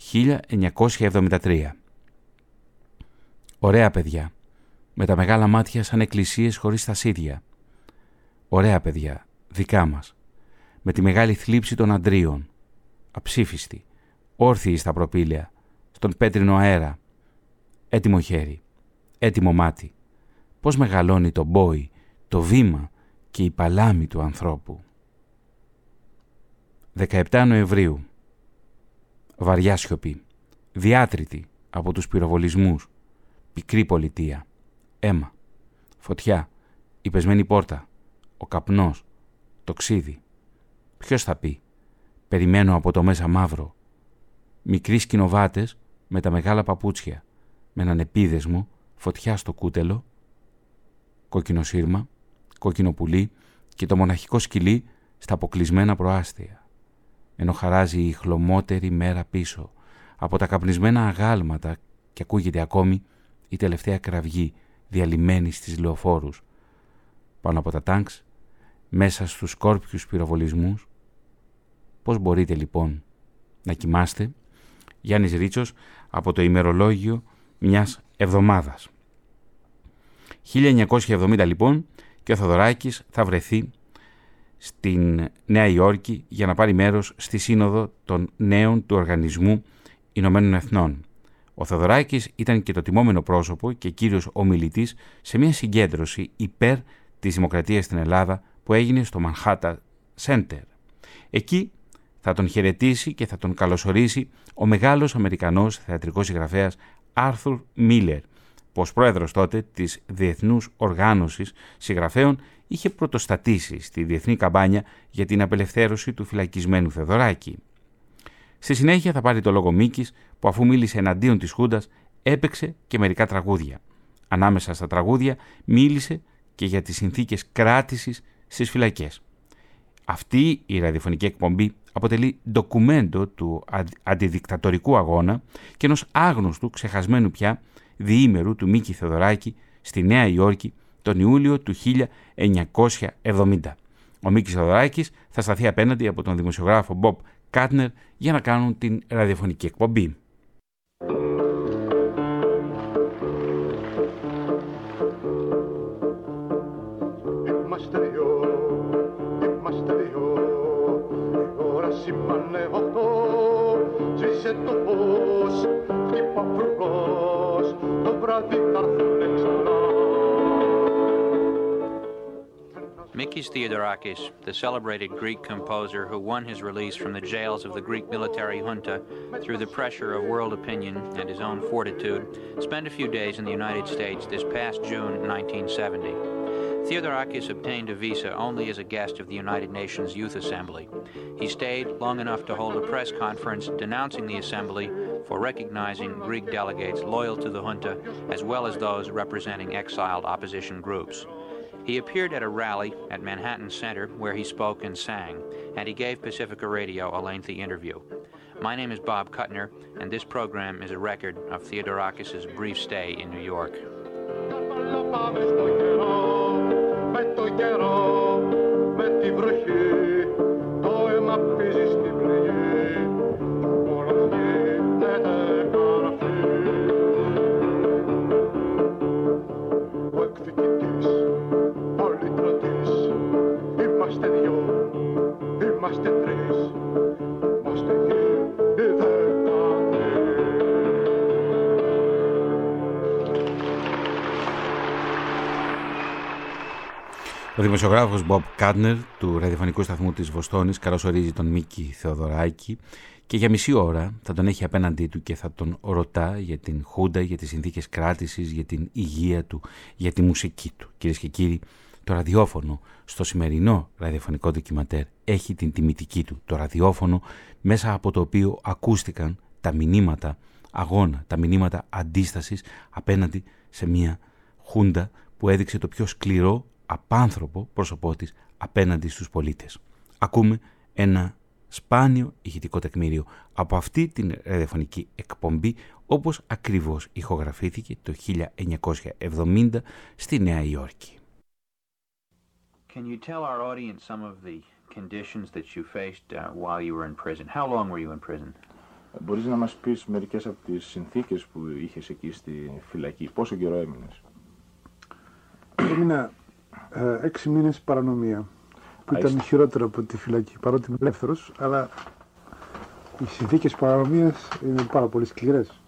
1973. Ωραία παιδιά, με τα μεγάλα μάτια σαν εκκλησίες χωρίς τα σίδια. Ωραία παιδιά, δικά μας, με τη μεγάλη θλίψη των αντρίων. Αψήφιστοι, όρθιοι στα προπήλαια, στον πέτρινο αέρα. Έτοιμο χέρι, έτοιμο μάτι. Πώς μεγαλώνει το μπόι, το βήμα και η παλάμη του ανθρώπου. 17 Νοεμβρίου. Βαριά σιωπή, διάτρητη από τους πυροβολισμούς. Πικρή πολιτεία, αίμα, φωτιά, η πεσμένη πόρτα, ο καπνός, το ξύδι. Ποιος θα πει? Περιμένω από το μέσα μαύρο. Μικροί σκηνοβάτες με τα μεγάλα παπούτσια, με έναν επίδεσμο, φωτιά στο κούτελο, κόκκινο σύρμα, κόκκινο πουλί και το μοναχικό σκυλί στα αποκλεισμένα προάστια. Ενώ χαράζει η χλωμότερη μέρα πίσω από τα καπνισμένα αγάλματα και ακούγεται ακόμη η τελευταία κραυγή διαλυμένη στις λεωφόρους. Πάνω από τα τάγκς, μέσα στους σκόρπιους πυροβολισμούς. Πώς μπορείτε λοιπόν να κοιμάστε? Γιάννης Ρίτσος από το ημερολόγιο μιας εβδομάδας. 1970 λοιπόν και ο Θεοδωράκης θα βρεθεί στην Νέα Υόρκη για να πάρει μέρος στη Σύνοδο των Νέων του Οργανισμού Ηνωμένων Εθνών. Ο Θεοδωράκης ήταν και το τιμόμενο πρόσωπο και κύριος ομιλητής σε μια συγκέντρωση υπέρ της δημοκρατίας στην Ελλάδα που έγινε στο Manhattan Center. Εκεί θα τον χαιρετήσει και θα τον καλωσορίσει ο μεγάλος Αμερικανός θεατρικός συγγραφέας Άρθουρ Μίλερ, που ως πρόεδρος τότε της Διεθνούς Οργάνωσης Συγγραφέων είχε πρωτοστατήσει στη διεθνή καμπάνια για την απελευθέρωση του φυλακισμένου Θεοδωράκη. Στη συνέχεια θα πάρει το λόγο Μίκης, που αφού μίλησε εναντίον της Χούντας έπαιξε και μερικά τραγούδια. Ανάμεσα στα τραγούδια μίλησε και για τις συνθήκες κράτησης στις φυλακές. Αυτή η ραδιοφωνική εκπομπή αποτελεί ντοκουμέντο του αντιδικτατορικού αγώνα και ενός άγνωστου, ξεχασμένου πια, διήμερου του Μίκη Θεοδωράκη στη Νέα Υόρκη τον Ιούλιο του 1970. Ο Μίκης Θεοδωράκης θα σταθεί απέναντι από τον δημοσιογράφο Μπομπ Κάτνερ για να κάνουν την ραδιοφωνική εκπομπή. Είμαστε δυο, η ώρα σήμανε 8, σβήσε το φως, χτύπα φρουρός, το βράδυ θα έρθουνε ξανά. Mikis Theodorakis, the celebrated Greek composer who won his release from the jails of the Greek military junta through the pressure of world opinion and his own fortitude, spent a few days in the United States this past June 1970. Theodorakis obtained a visa only as a guest of the United Nations Youth Assembly. He stayed long enough to hold a press conference denouncing the assembly for recognizing Greek delegates loyal to the junta as well as those representing exiled opposition groups. He appeared at a rally at Manhattan Center where he spoke and sang, and he gave Pacifica Radio a lengthy interview. My name is Bob Kuttner, and this program is a record of Theodorakis' brief stay in New York. Ο δημοσιογράφος Μπομπ Κάτνερ του ραδιοφωνικού σταθμού της Βοστόνης καλωσορίζει τον Μίκη Θεοδωράκη και για μισή ώρα θα τον έχει απέναντί του και θα τον ρωτά για την Χούντα, για τις συνθήκες κράτησης, για την υγεία του, για τη μουσική του. Κυρίες και κύριοι, το ραδιόφωνο στο σημερινό ραδιοφωνικό ντοκιματέρ έχει την τιμητική του. Το ραδιόφωνο μέσα από το οποίο ακούστηκαν τα μηνύματα αγώνα, τα μηνύματα αντίστασης απέναντι σε μια Χούντα που έδειξε το πιο σκληρό απάνθρωπο πρόσωπό της απέναντι στους πολίτες. Ακούμε ένα σπάνιο ηχητικό τεκμήριο από αυτή την ραδιοφωνική εκπομπή όπως ακριβώς ηχογραφήθηκε το 1970 στη Νέα Υόρκη. Can you tell our audience some of the conditions that you faced while you were in prison? How long were you in prison? Μπορείς να μας πεις μερικές από τις συνθήκες που είχες εκεί στη φυλακή? Πόσο καιρό έμεινες? Έμεινα 6 μήνες παρανομία, που ήταν χειρότερο από τη φυλακή, παρότι είμαι ελεύθερος, αλλά οι συνθήκες παρανομίας είναι πάρα πολύ σκληρές.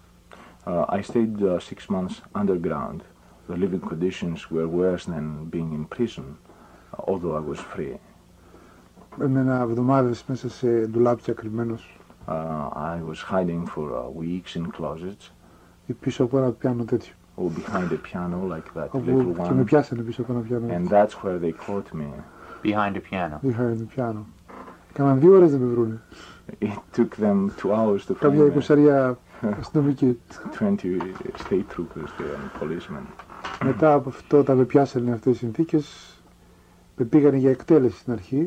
I stayed 6 months underground. The living conditions were worse than being in prison, although I was free. Έμενα εβδομάδες μέσα σε ντουλάπια κρυμμένος. I was hiding for weeks in closets. Ή πίσω από ένα πιάνο τέτοιο. Or behind a piano like that Όπου little one. Και με πιάσανε πίσω από ένα πιάνο. And that's where they caught me. Behind a piano. Behind a piano. Κάναν 2 ώρες να με βρούνε. It took them 2 hours to find Καμιά me. 20 αστυνομικοί. 20 state troopers and policemen. Μετά από αυτό, όταν με πιάσανε αυτές οι συνθήκες, με πήγανε για εκτέλεση στην αρχή.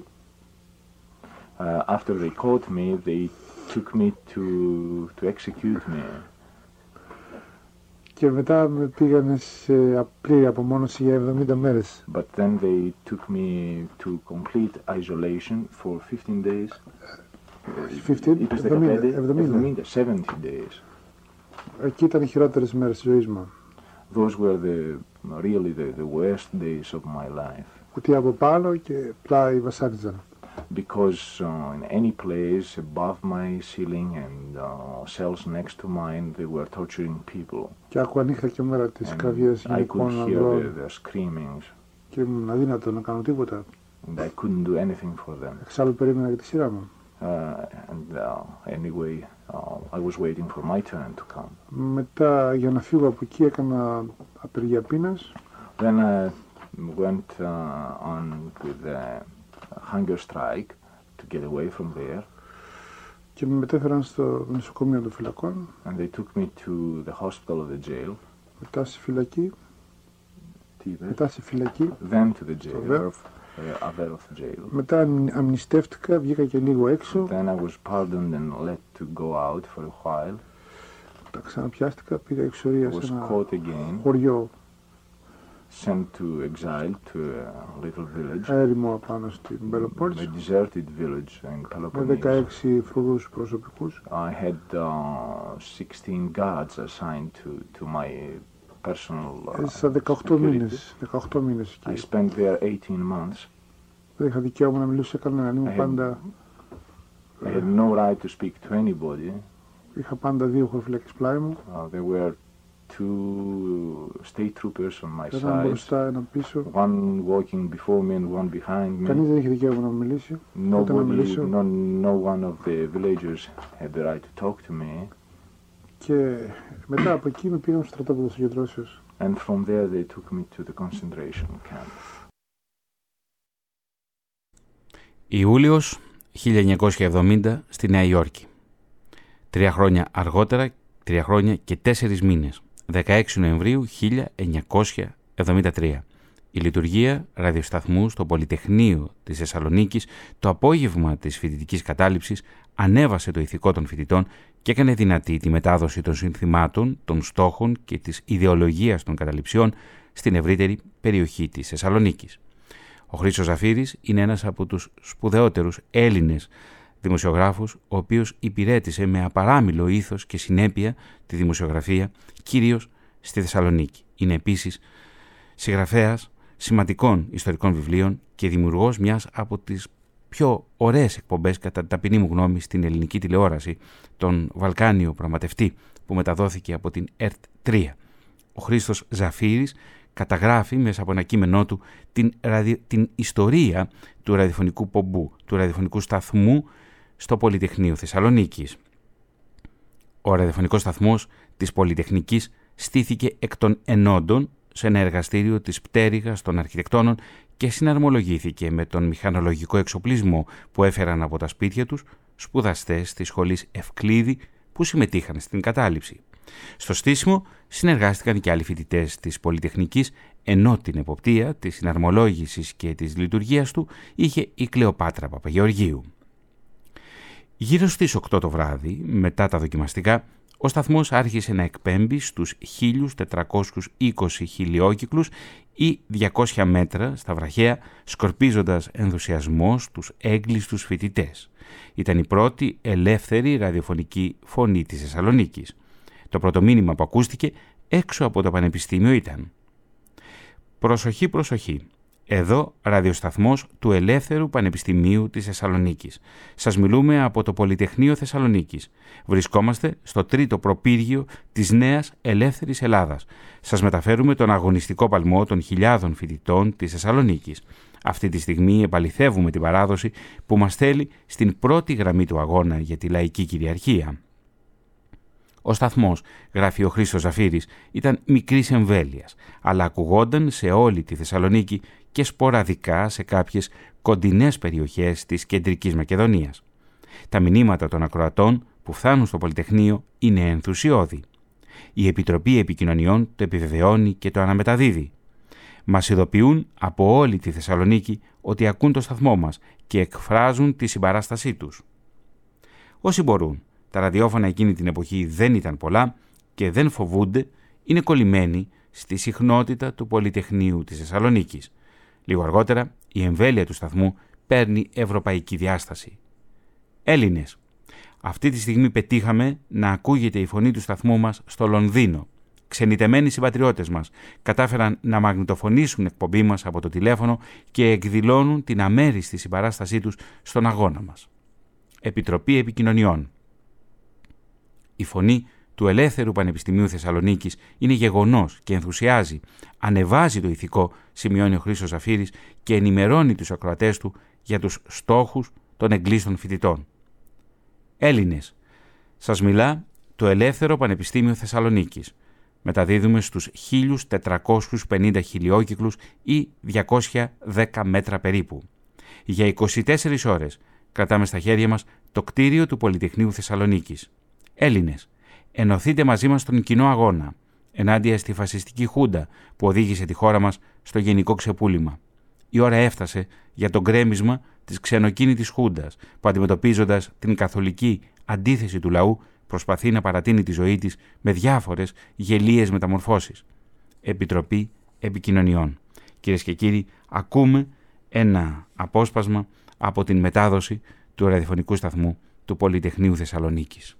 After they caught me, they took me to execute me. Και μετά με πήγανε σε απλή απομόνωση για 70 μέρες. But then they took me to complete isolation for 15 days. 70 days. Εκεί ήταν οι χειρότερες μέρες της ζωής μου. Those were really the worst days of my life. Κουτί από πάνω και πλάι βασάνιζαν. Because in any place above my ceiling and cells next to mine, they were torturing people. Και άκουγα νύχτα και μέρα τις κραυγές γυναικών ανδρών. Their screamings. Και ήμουν αδύνατο να κάνω τίποτα. And I couldn't do anything for them. Εξάλλου περίμενα για τη σειρά μου. Anyway, I was waiting for my turn to come. Μετά για να φύγω από εκεί έκανα απεργία πείνας. Then I went on with a hunger strike to get away from there. Και με μετέφεραν στο νοσοκομείο των φυλακών. And they took me to the hospital of the jail. Μετά στη φυλακή. Then to the jail. Averof jail. Μετά αμνηστεύτηκα, βγήκα και λίγο έξω. Then I was pardoned and let to go out for a while. Τα ξαναπιάστηκα, πήγα εξορία σε ένα χωριό. Sent to exile to a little village. Έρημο απάνω στην Πελοπόννησο. A deserted village in Peloponnese. Με 16 φρουρούς προσωπικούς. I had 16 guards assigned to my personal. Έζησα 18 μήνες εκεί. I spent there 18 months. Δεν είχα δικαίωμα να μιλήσω σε κανέναν. Ήμουν πάντα. I had no right to speak to anybody. Είχα πάντα δύο χωροφυλάκες πλάι μου. There were two state troopers on my έναν side. μπροστά, έναν πίσω. One walking before me and one behind me. Κανείς δεν είχε δικαίωμα να μιλήσει. No one of the villagers had the right to talk to me. Και μετά από εκεί με πήγαν στο στρατόπεδο συγκεντρώσεως. And from there they took me to the concentration camp. Ιούλιος 1970 στη Νέα Υόρκη. 3 χρόνια αργότερα, 3 χρόνια και 4 μήνες, 16 Νοεμβρίου 1973. Η λειτουργία ραδιοσταθμού στο Πολυτεχνείο της Θεσσαλονίκης το απόγευμα της φοιτητικής κατάληψης ανέβασε το ηθικό των φοιτητών και έκανε δυνατή τη μετάδοση των συνθημάτων, των στόχων και της ιδεολογίας των καταληψιών στην ευρύτερη περιοχή της Θεσσαλονίκης. Ο Χρήστος Ζαφύρης είναι ένας από τους σπουδαιότερους Έλληνες δημοσιογράφους, ο οποίος υπηρέτησε με απαράμιλο ήθος και συνέπεια τη δημοσιογραφία, κυρίως στη Θεσσαλονίκη. Είναι επίσης συγγραφέας σημαντικών ιστορικών βιβλίων και δημιουργός μιας από τις πιο ωραίες εκπομπές, κατά την ταπεινή μου γνώμη, στην ελληνική τηλεόραση, τον Βαλκάνιο Πραγματευτή, που μεταδόθηκε από την ΕΡΤ3. Ο Χρήστος Ζαφύρης καταγράφει μέσα από ένα κείμενό του την ιστορία του ραδιοφωνικού πομπού, του ραδιοφωνικού σταθμού στο Πολυτεχνείο Θεσσαλονίκης. Ο ραδιοφωνικός σταθμός της Πολυτεχνικής στήθηκε εκ των ενόντων σε ένα εργαστήριο της πτέρυγας των αρχιτεκτόνων και συναρμολογήθηκε με τον μηχανολογικό εξοπλισμό που έφεραν από τα σπίτια τους σπουδαστές της σχολής Ευκλήδη που συμμετείχαν στην κατάληψη. Στο στήσιμο συνεργάστηκαν και άλλοι φοιτητές της Πολυτεχνικής, ενώ την εποπτεία της συναρμολόγησης και της λειτουργίας του είχε η Κλεοπάτρα Παπαγεωργίου. Γύρω στις 8 το βράδυ, μετά τα δοκιμαστικά, ο σταθμός άρχισε να εκπέμπει στους 1.420 χιλιόκυκλους ή 200 μέτρα στα βραχαία, σκορπίζοντας ενθουσιασμό στους έγκλειστους φοιτητές. Ήταν η πρώτη ελεύθερη ραδιοφωνική φωνή της Θεσσαλονίκης. Το πρώτο μήνυμα που ακούστηκε έξω από το Πανεπιστήμιο ήταν «Προσοχή, προσοχή! Εδώ ραδιοσταθμός του Ελεύθερου Πανεπιστημίου της Θεσσαλονίκης. Σας μιλούμε από το Πολυτεχνείο Θεσσαλονίκης. Βρισκόμαστε στο τρίτο προπύργιο της νέας ελεύθερης Ελλάδας. Σας μεταφέρουμε τον αγωνιστικό παλμό των χιλιάδων φοιτητών της Θεσσαλονίκης. Αυτή τη στιγμή επαληθεύουμε την παράδοση που μας θέλει στην πρώτη γραμμή του αγώνα για τη λαϊκή κυριαρχία». Ο σταθμός, γράφει ο Χρήστος Ζαφύρης, ήταν μικρής εμβέλειας, αλλά ακουγόνταν σε όλη τη Θεσσαλονίκη και σποραδικά σε κάποιες κοντινές περιοχές της κεντρικής Μακεδονίας. Τα μηνύματα των ακροατών που φτάνουν στο Πολυτεχνείο είναι ενθουσιώδη. Η Επιτροπή Επικοινωνιών το επιβεβαιώνει και το αναμεταδίδει. Μας ειδοποιούν από όλη τη Θεσσαλονίκη ότι ακούν το σταθμό μας και εκφράζουν τη συμπαράστασή τους. Όσοι μπορούν, τα ραδιόφωνα εκείνη την εποχή δεν ήταν πολλά και δεν φοβούνται είναι κολλημένη στη συχνότητα του Πολυτεχνείου της Θεσσαλονίκης. Λίγο αργότερα η εμβέλεια του σταθμού παίρνει ευρωπαϊκή διάσταση. Έλληνες. Αυτή τη στιγμή πετύχαμε να ακούγεται η φωνή του σταθμού μας στο Λονδίνο. Ξενιτεμένοι συμπατριώτες μας κατάφεραν να μαγνητοφωνήσουν εκπομπή μας από το τηλέφωνο και εκδηλώνουν την αμέριστη συμπαράστασή τους στον αγώνα μας. Επιτροπή Επικοινωνιών. Η φωνή του Ελεύθερου Πανεπιστημίου Θεσσαλονίκης είναι γεγονός και ενθουσιάζει, ανεβάζει το ηθικό, σημειώνει ο Χρήστος Ζαφύρης και ενημερώνει τους ακροατές του για τους στόχους των εγκλείστων φοιτητών. Έλληνες. Σας μιλά το Ελεύθερο Πανεπιστήμιο Θεσσαλονίκης. Μεταδίδουμε στους 1.450 χιλιόκυκλους ή 210 μέτρα περίπου. Για 24 ώρες κρατάμε στα χέρια μας το κτίριο του Πολυτεχνείου Θεσσαλονίκης. Έλληνες, ενωθείτε μαζί μας στον κοινό αγώνα ενάντια στη φασιστική χούντα που οδήγησε τη χώρα μας στο γενικό ξεπούλημα. Η ώρα έφτασε για το γκρέμισμα της ξενοκίνητης χούντας που, αντιμετωπίζοντας την καθολική αντίθεση του λαού, προσπαθεί να παρατείνει τη ζωή της με διάφορες γελίες μεταμορφώσεις. Επιτροπή Επικοινωνιών. Κυρίες και κύριοι, ακούμε ένα απόσπασμα από την μετάδοση του ραδιοφωνικού σταθμού του Πολυτεχνείου Θεσσαλονίκης.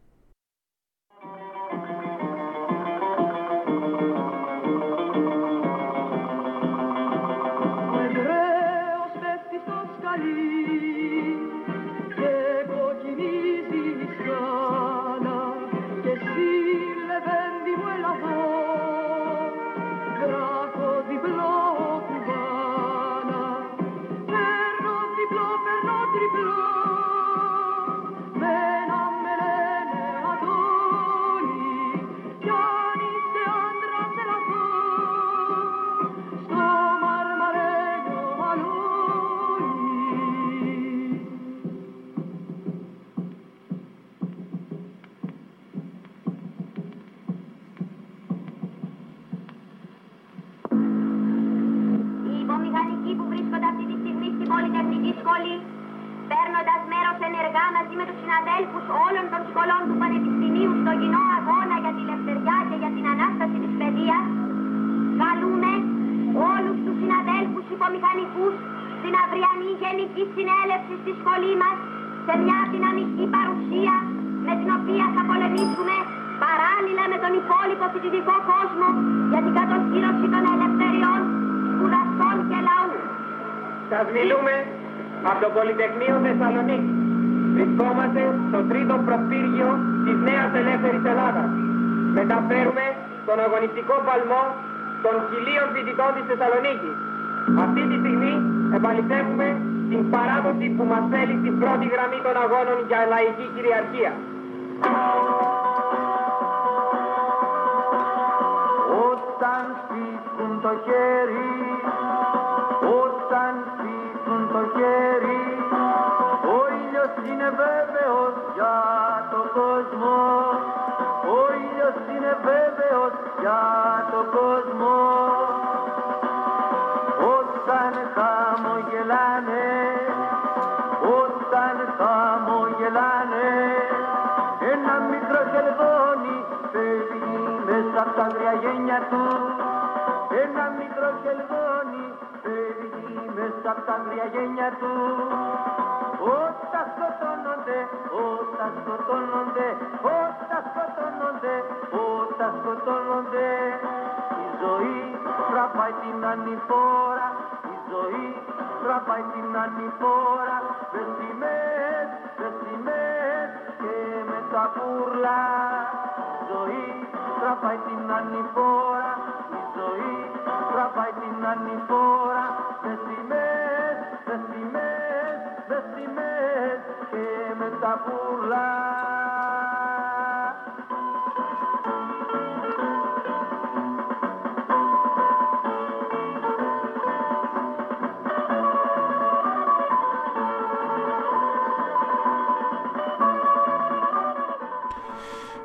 Παίρνοντας μέρος ενεργά μαζί με τους συναδέλφους όλων των σχολών του Πανεπιστημίου στο κοινό αγώνα για τη ελευθεριά και για την ανάσταση της παιδείας, καλούμε όλους τους συναδέλφους υπομηχανικούς στην αυριανή γενική συνέλευση στη σχολή μας σε μια δυναμική παρουσία με την οποία θα πολεμήσουμε παράλληλα με τον υπόλοιπο φοιτητικό κόσμο για την κατοχύρωση των ελευθεριών, σπουδαστών και λαού. Σας μιλούμε από το Πολυτεχνείο Θεσσαλονίκη. Βρισκόμαστε στο τρίτο προπύργιο της Νέας Ελεύθερης Ελλάδας. Μεταφέρουμε τον αγωνιστικό παλμό των 1.000 φοιτητών της Θεσσαλονίκης. Αυτή τη στιγμή επαληθεύουμε την παράδοση που μας θέλει στην πρώτη γραμμή των αγώνων για λαϊκή κυριαρχία. Όταν σφίξουν το χέρι, όταν σφίξουν το χέρι, ο ήλιος είναι βέβαιος για το κόσμο, ο ήλιος είναι βέβαιος για το κόσμο. Όταν χαμογελάνε, όταν χαμογελάνε, ένα μικρό χελδόνι φεύγει μέσα απ' τα αγριά γένια του. Ένα μικρό χελδόνι φεύγει μέσα απ' τα αγριά γένια του. Όταν σκοτώνονται, όταν σκοτώνονται, όταν σκοτώνονται, όταν σκοτώνονται, η ζωή τραβάει την ανηφόρα, η ζωή τραβάει την ανηφόρα, με σημαίες, με σημαίες και με τα πούρλα. Η ζωή τραβάει την ανηφόρα, η ζωή τραβάει την ανηφόρα, με σημαίες, με σημαίες, με σημαίες και με τα πούρλα.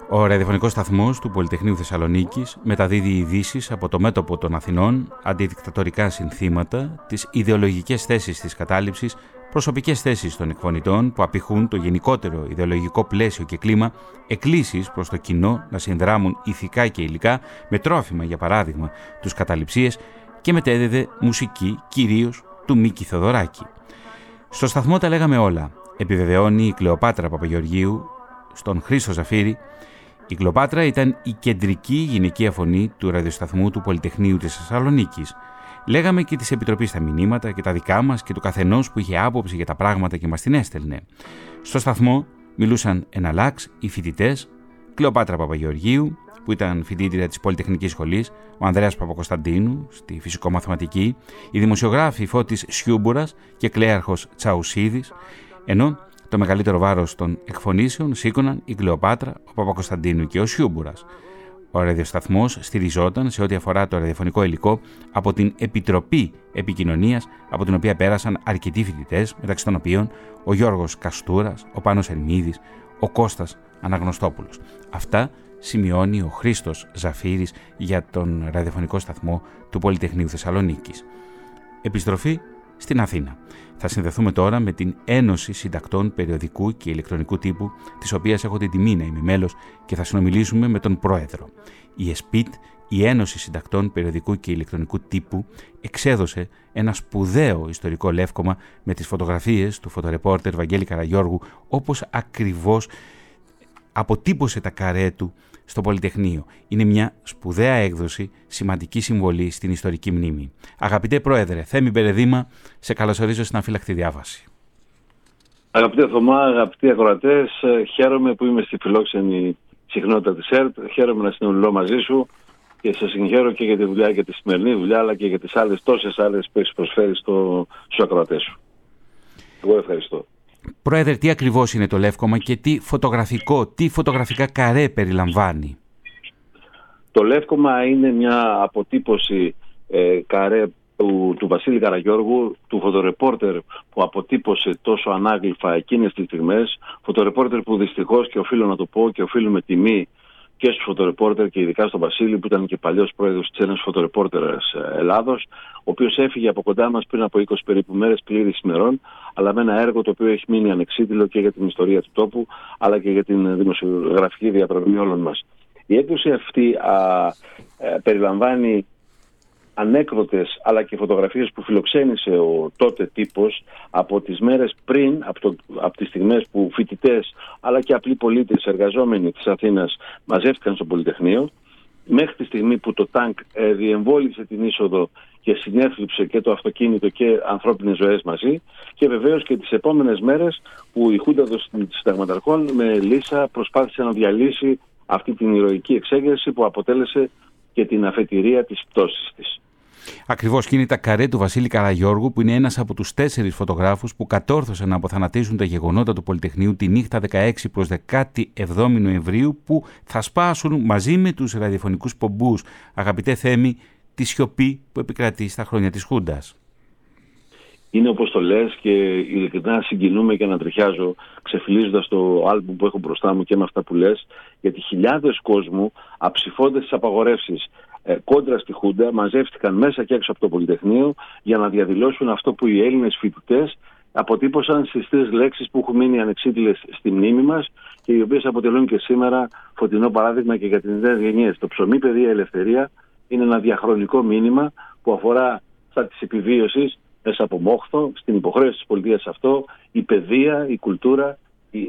Ο ραδιοφωνικός σταθμός του Πολυτεχνείου Θεσσαλονίκης μεταδίδει ειδήσεις από το μέτωπο των Αθηνών, αντιδικτατορικά συνθήματα, τις ιδεολογικές θέσεις της κατάληψης, προσωπικές θέσεις των εκφωνητών που απηχούν το γενικότερο ιδεολογικό πλαίσιο και κλίμα, εκκλήσεις προς το κοινό να συνδράμουν ηθικά και υλικά με τρόφιμα, για παράδειγμα, τους καταληψίες, και μετέδιδε μουσική κυρίως του Μίκη Θεοδωράκη. Στο σταθμό τα λέγαμε όλα, επιβεβαιώνει η Κλεοπάτρα Παπαγεωργίου στον Χρήστο Ζαφύρη. Η Κλεοπάτρα ήταν η κεντρική γυναικεία φωνή του ραδιοσταθμού του Πολυτεχνείου της Θεσσαλονίκης. Λέγαμε και της Επιτροπής στα μηνύματα και τα δικά μας και του καθενός που είχε άποψη για τα πράγματα και μας την έστελνε. Στο σταθμό μιλούσαν εναλλάξ οι φοιτητές, Κλεοπάτρα Παπαγεωργίου, που ήταν φοιτήτρια της Πολυτεχνικής Σχολής, ο Ανδρέας Παπακοσταντίνου στη φυσικομαθηματική, οι δημοσιογράφοι Φώτης Σιούμπουρας και Κλέαρχος Τσαουσίδης, ενώ το μεγαλύτερο βάρος των εκφωνήσεων σήκωναν η Κλεοπάτρα, ο Παπακοσταντίνου και ο Σιούμπουρας. Ο ραδιοσταθμός στηριζόταν σε ό,τι αφορά το ραδιοφωνικό υλικό από την Επιτροπή Επικοινωνίας, από την οποία πέρασαν αρκετοί φοιτητές, μεταξύ των οποίων ο Γιώργος Καστούρας, ο Πάνος Ερμίδης, ο Κώστας Αναγνωστόπουλος. Αυτά σημειώνει ο Χρήστος Ζαφύρης για τον ραδιοφωνικό σταθμό του Πολυτεχνείου Θεσσαλονίκης. Επιστροφή στην Αθήνα. Θα συνδεθούμε τώρα με την Ένωση Συντακτών Περιοδικού και Ηλεκτρονικού Τύπου, της οποίας έχω την τιμή να είμαι μέλος, και θα συνομιλήσουμε με τον πρόεδρο. Η ΕΣΠΙΤ, η Ένωση Συντακτών Περιοδικού και Ηλεκτρονικού Τύπου, εξέδωσε ένα σπουδαίο ιστορικό λεύκομα με τις φωτογραφίες του φωτορεπόρτερ Βαγγέλη Καραγιώργου, όπως ακριβώς αποτύπωσε τα καρέ του στο Πολυτεχνείο. Είναι μια σπουδαία έκδοση, σημαντική συμβολή στην ιστορική μνήμη. Αγαπητέ Πρόεδρε, Θέμη Μπερεδήμα, σε καλωσορίζω στην Αφύλακτη Διάβαση. Αγαπητέ Θωμά, αγαπητοί ακροατές, χαίρομαι που είμαι στη φιλόξενη συχνότητα της ΕΡΤ. Χαίρομαι να συνομιλώ μαζί σου και σε συγχαίρω και για τη δουλειά, για τη σημερινή δουλειά, αλλά και για τις τόσες άλλες που έχεις προσφέρει στους ακροατές σου. Εγώ ευχαριστώ. Πρόεδρε, τι ακριβώς είναι το λεύκομα και τι φωτογραφικά καρέ περιλαμβάνει? Το λεύκομα είναι μια αποτύπωση καρέ του Βασίλη Καραγιώργου, του φωτορεπόρτερ που αποτύπωσε τόσο ανάγλυφα εκείνες τις στιγμές, φωτορεπόρτερ που δυστυχώς, και οφείλω να το πω και οφείλουμε τιμή και στους φωτορεπόρτερ και ειδικά στον Βασίλη, που ήταν και παλιός πρόεδρος της Ένωσης Φωτορεπόρτερας Ελλάδος, ο οποίος έφυγε από κοντά μας πριν από 20 περίπου μέρες πλήρης ημερών, αλλά με ένα έργο το οποίο έχει μείνει ανεξίτηλο και για την ιστορία του τόπου, αλλά και για την δημοσιογραφική διαδρομή όλων μας. Η έκδοση αυτή περιλαμβάνει ανέκδοτες αλλά και φωτογραφίες που φιλοξένησε ο τότε τύπος από τις μέρες πριν, από τις στιγμές που φοιτητές αλλά και απλοί πολίτες εργαζόμενοι της Αθήνας μαζεύτηκαν στο Πολυτεχνείο, μέχρι τη στιγμή που το τάγκ διεμβόλησε την είσοδο και συνέθλιψε και το αυτοκίνητο και ανθρώπινες ζωές μαζί, και βεβαίως και τις επόμενες μέρες που η Χούντα των Συνταγματαρχών με λύσα προσπάθησε να διαλύσει αυτή την ηρωική εξέγερση που αποτέλεσε και την αφετηρία της πτώσης της. Ακριβώς, και είναι τα καρέ του Βασίλη Καραγιώργου, που είναι ένας από τους 4 φωτογράφους που κατόρθωσαν να αποθανατήσουν τα γεγονότα του Πολυτεχνείου τη νύχτα 16 προς 17 Νοεμβρίου, που θα σπάσουν μαζί με τους ραδιοφωνικούς πομπούς, αγαπητέ Θέμη, τη σιωπή που επικρατεί στα χρόνια της Χούντας. Είναι όπως το λες, και ειλικρινά συγκινούμε και ανατριχιάζω ξεφυλίζοντας το άλμπουμ που έχω μπροστά μου και με αυτά που λες, γιατί χιλιάδες κόσμου αψηφώντας τις απαγορεύσεις κόντρα στη Χούντα μαζεύτηκαν μέσα και έξω από το Πολυτεχνείο για να διαδηλώσουν αυτό που οι Έλληνες φοιτητές αποτύπωσαν στις 3 λέξεις που έχουν μείνει ανεξίτηλες στη μνήμη μας και οι οποίες αποτελούν και σήμερα φωτεινό παράδειγμα και για τις νέες γενιές. Το ψωμί, παιδεία, ελευθερία είναι ένα διαχρονικό μήνυμα που αφορά στα της επιβίωσης μέσα από μόχθο, στην υποχρέωση της πολιτείας αυτό, η παιδεία, η κουλτούρα,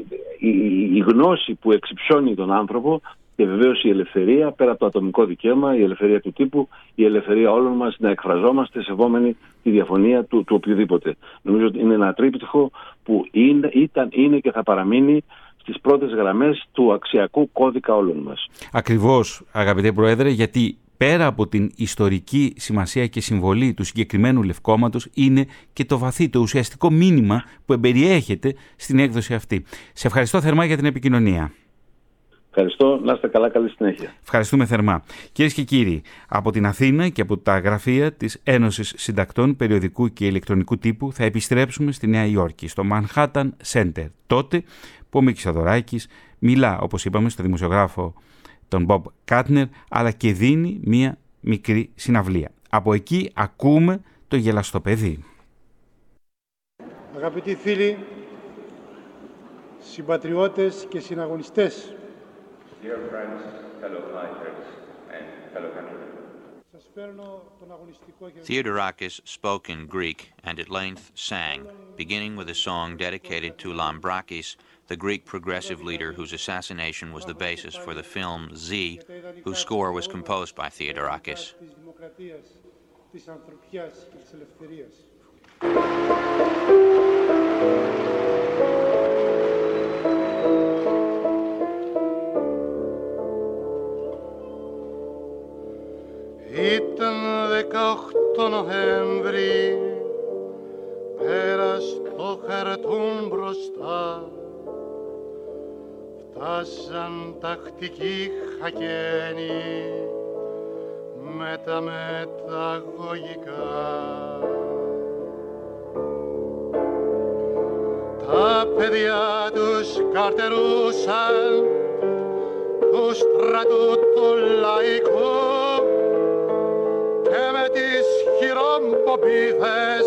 η γνώση που εξυψώνει τον άνθρωπο, και βεβαίως η ελευθερία πέρα από το ατομικό δικαίωμα, η ελευθερία του τύπου, η ελευθερία όλων μας να εκφραζόμαστε σεβόμενοι τη διαφωνία του οποιοδήποτε. Νομίζω ότι είναι ένα τρίπτυχο που είναι και θα παραμείνει στις πρώτες γραμμές του αξιακού κώδικα όλων μας. Ακριβώς, αγαπητέ Πρόεδρε, γιατί πέρα από την ιστορική σημασία και συμβολή του συγκεκριμένου λευκόματος είναι και το βαθύ, το ουσιαστικό μήνυμα που εμπεριέχεται στην έκδοση αυτή. Σε ευχαριστώ θερμά για την επικοινωνία. Ευχαριστώ. Να είστε καλά. Καλή συνέχεια. Ευχαριστούμε θερμά. Κυρίες και κύριοι, από την Αθήνα και από τα γραφεία της Ένωσης Συντακτών Περιοδικού και Ηλεκτρονικού Τύπου θα επιστρέψουμε στη Νέα Υόρκη, στο Manhattan Center, τότε που ο Μίκης Θεοδωράκης μιλά, όπως είπαμε, στο δημοσιογράφο τον Μπομπ Κάτνερ, αλλά και δίνει μία μικρή συναυλία. Από εκεί ακούμε το γελαστό παιδί. Αγαπητοί φίλοι, συμπατριώτες και συναγωνιστές, Dear friends, fellow fighters and fellow countrymen. Theodorakis spoke in Greek and at length sang, beginning with a song dedicated to Lambrakis, the Greek progressive leader whose assassination was the basis for the film Z, whose score was composed by Theodorakis. Ήταν 18 Νοέμβρη, πέρα στο χαρτούν μπροστά, φτάσαν τακτικοί χακένοι με τα μεταγωγικά. Τα παιδιά τους καρτερούσαν του στρατού του λαϊκού και με τις χειρομπομπίδες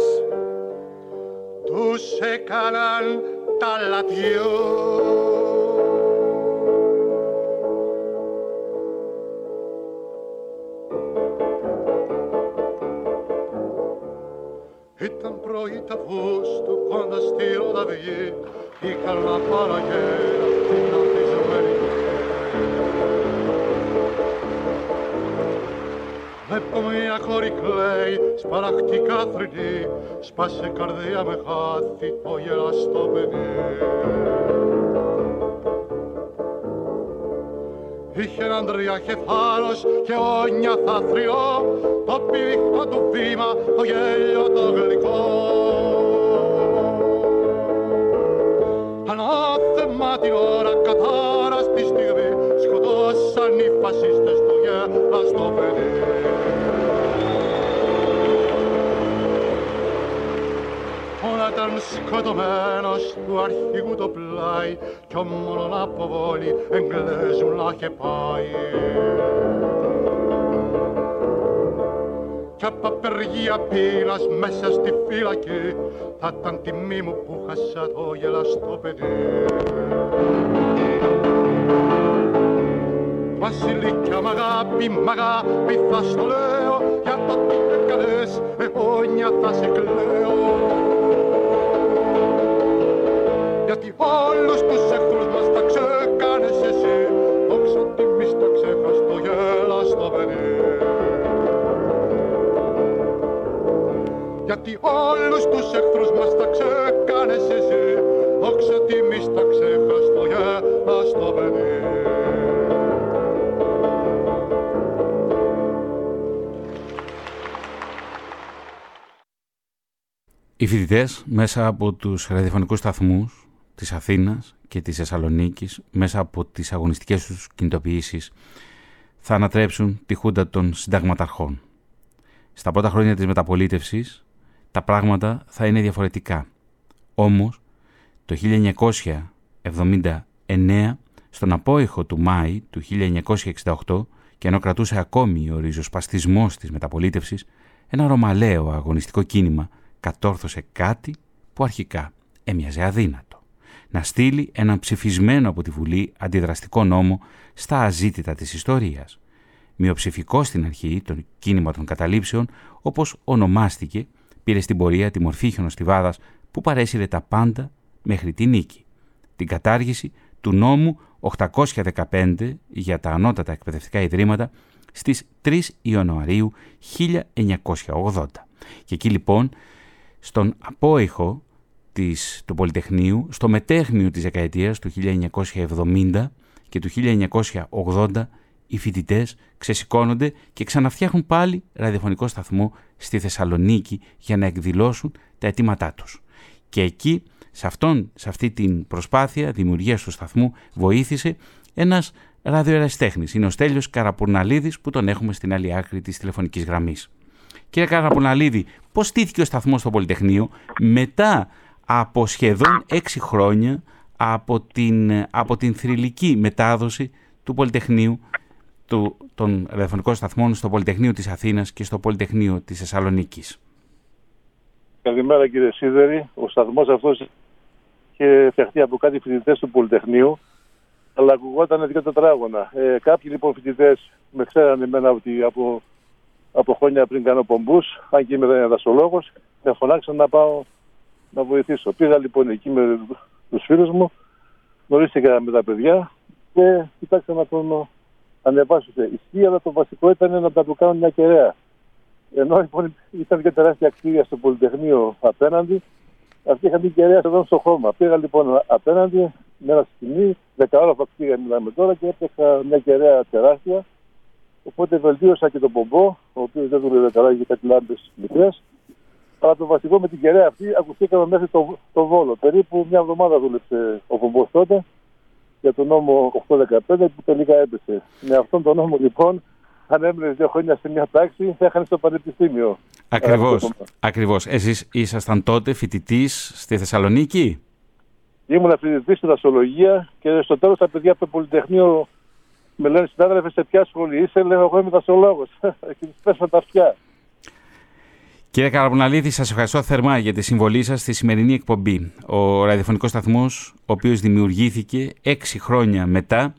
τους έκαναν τα λατιού. Ήταν πρωί τα Αυγούστου κοντά στη Ροδαβή, είχαν να παραγέρα την αφιζωμένη. Βλέπω μια κόρη κλαίει, σπαραχτικά θρηνή, σπάσε καρδιά με χάθη το γελαστό παιδί. Είχε έναν τριάχε θάρρος και όνια θαθριό, το πήδηχο του βήμα, το γέλιο το γλυκό. Ανάθεμα την ώρα, κατάρα στη στιγμή, σκοτώσαν οι φασίστες το γελαστό παιδί. Όλα ήταν σκοτωμένος του αρχηγού το πλάι κι όμονον από βόλη Εγγλέζουν να είχε πάει. Κι απ' απεργία πείνας μέσα στη φυλακή θα ήταν τιμή μου που χάσα το γελαστό παιδί. Βασιλίκια μ' αγάπη θα στο λέω, για το τι έκανες αιώνια θα σε κλαίω. Γιατί όλους τους εχθρούς μας τα ξέκανες εσύ, όξα τιμής τα ξέχας το γελαστό παιδί. Γιατί όλους τους εχθρούς μας τα ξέκανες εσύ, όξα τιμής τα ξέχας το γελαστό παιδί. Οι φοιτητές μέσα από τους ραδιοφωνικούς σταθμούς της Αθήνας και της Θεσσαλονίκης, μέσα από τις αγωνιστικές τους κινητοποιήσεις, θα ανατρέψουν τη χούντα των συνταγματαρχών. Στα πρώτα χρόνια της μεταπολίτευσης τα πράγματα θα είναι διαφορετικά. Όμως, το 1979, στον απόϊχο του Μάη του 1968, και ενώ κρατούσε ακόμη ο ριζοσπαστισμός της μεταπολίτευσης, ένα ρωμαλαίο αγωνιστικό κίνημα κατόρθωσε κάτι που αρχικά έμοιαζε αδύνατο. Να στείλει έναν ψηφισμένο από τη Βουλή αντιδραστικό νόμο στα αζήτητα της ιστορίας. Μειοψηφικό στην αρχή, το κίνημα των καταλήψεων, όπως ονομάστηκε, πήρε στην πορεία τη μορφή χιονοστιβάδας που παρέσυρε τα πάντα μέχρι τη νίκη. Την κατάργηση του νόμου 815 για τα ανώτατα εκπαιδευτικά ιδρύματα στις 3 Ιανουαρίου 1980. Και εκεί λοιπόν, στον απόϊχο του Πολυτεχνείου, στο μετέχμιο της δεκαετίας του 1970 και του 1980, οι φοιτητές ξεσηκώνονται και ξαναφτιάχνουν πάλι ραδιοφωνικό σταθμό στη Θεσσαλονίκη για να εκδηλώσουν τα αιτήματά τους. Και εκεί, σε αυτή την προσπάθεια δημιουργίας του σταθμού, βοήθησε ένας ραδιοερασιτέχνης. Είναι ο Στέλιος Καραπουρναλίδης, που τον έχουμε στην άλλη άκρη της τηλεφωνικής γραμμής. Κύριε Καραπουρναλίδη, πώς στήθηκε ο σταθμός στο Πολυτεχνείο μετά από σχεδόν 6 χρόνια από την θρυλική μετάδοση του Πολυτεχνείου, των ραδιοφωνικών σταθμών στο Πολυτεχνείο της Αθήνας και στο Πολυτεχνείο της Θεσσαλονίκης. Καλημέρα κύριε Σίδερη. Ο σταθμός αυτός είχε φτιαχτεί από κάτι φοιτητές του Πολυτεχνείου, αλλά ακουγόταν δύο τετράγωνα. Κάποιοι λοιπόν φοιτητές με ξέρανε εμένα ότι από χρόνια πριν κάνω πομπούς, αν και είμαι δασολόγος, με φωνάξαν να πάω να βοηθήσω. Πήγα λοιπόν εκεί με τους φίλους μου, γνωρίστηκα με τα παιδιά και κοιτάξα να τον ανεβάσω σε ισχύ, αλλά το βασικό ήταν να τα του κάνω μια κεραία. Ενώ λοιπόν ήταν και τεράστια κτίρια στο Πολυτεχνείο απέναντι, αυτοί είχαν την κεραία εδώ στο χώμα. Πήγα λοιπόν απέναντι με ένα σκηνή, 10 όροφα κτίρια μιλάμε τώρα, και έπαιξα μια κεραία τεράστια. Οπότε βελτίωσα και τον πομπό, ο οποίος δεν δούλευε καλά, είχε κάτι λάμπες μικρές. Αλλά το βασικό με την κεραία αυτή ακουστήκαμε μέχρι το Βόλο. Περίπου μια εβδομάδα δούλεψε ο πομπός τότε για τον νόμο 815 που τελικά έπεσε. Με αυτόν τον νόμο λοιπόν, αν έμεινες 2 χρόνια σε μια τάξη, θα έχανε στο πανεπιστήμιο. Ακριβώς. Εσείς ήσασταν τότε φοιτητής στη Θεσσαλονίκη? Ήμουν φοιτητής στη δασολογία και στο τέλος τα παιδιά από το Πολυτεχνείο με λένε συνάδελφε, σε ποια σχολή είσαι? Λέω εγώ είμαι δασολόγος. Και τους πέσαν τα αυτιά. Κύριε Καραποναλίδη, σας ευχαριστώ θερμά για τη συμβολή σας στη σημερινή εκπομπή. Ο ραδιοφωνικός σταθμός, ο οποίος δημιουργήθηκε 6 χρόνια μετά,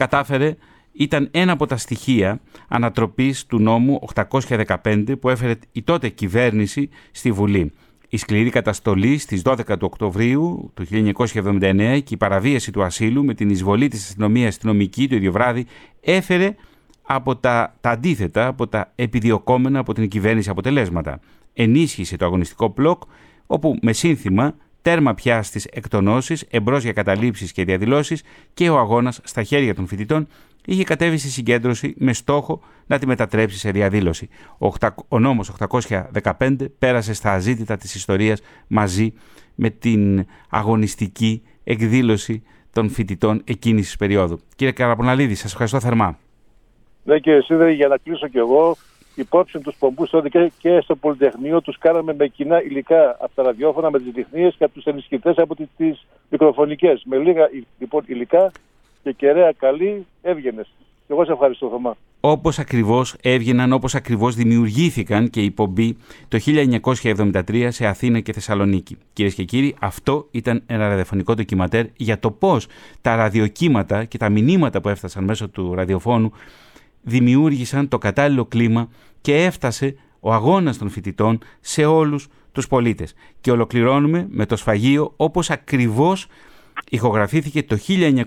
ήταν ένα από τα στοιχεία ανατροπής του νόμου 815 που έφερε η τότε κυβέρνηση στη Βουλή. Η σκληρή καταστολή στις 12 του Οκτωβρίου του 1979 και η παραβίαση του ασύλου με την εισβολή της αστυνομίας αστυνομική το ίδιο βράδυ έφερε από τα αντίθετα, από τα επιδιωκόμενα από την κυβέρνηση αποτελέσματα. Ενίσχυσε το αγωνιστικό μπλοκ, όπου με σύνθημα «Τέρμα πια στις εκτονώσεις, εμπρός για καταλήψεις και διαδηλώσεις» και ο αγώνας στα χέρια των φοιτητών είχε κατέβει στη συγκέντρωση με στόχο να τη μετατρέψει σε διαδήλωση. Ο νόμος 815 πέρασε στα αζήτητα της ιστορίας μαζί με την αγωνιστική εκδήλωση των φοιτητών εκείνης της περίοδου. Κύριε Καραποναλίδη, σας ευχαριστώ θερμά. Ναι, κύριε Σίδερη, για να κλείσω κι εγώ, υπόψη τους πομπούς τότε και στο Πολυτεχνείο τους κάναμε με κοινά υλικά από τα ραδιόφωνα, με τις λιχνίες και από τους ενισχυτές από τις μικροφωνικές. Με λίγα λοιπόν υλικά και κεραία καλή έβγαινες. Και εγώ σε ευχαριστώ Θωμά. Όπως ακριβώς έβγαιναν, όπως ακριβώς δημιουργήθηκαν και οι πομποί το 1973 σε Αθήνα και Θεσσαλονίκη. Κυρίες και κύριοι, αυτό ήταν ένα ραδιοφωνικό ντοκιματέρ για το πώς τα ραδιοκύματα και τα μηνύματα που έφτασαν μέσω του ραδιοφώνου δημιούργησαν το κατάλληλο κλίμα και έφτασε ο αγώνας των φοιτητών σε όλους τους πολίτες. Και ολοκληρώνουμε με το σφαγείο όπως ακριβώς ηχογραφήθηκε το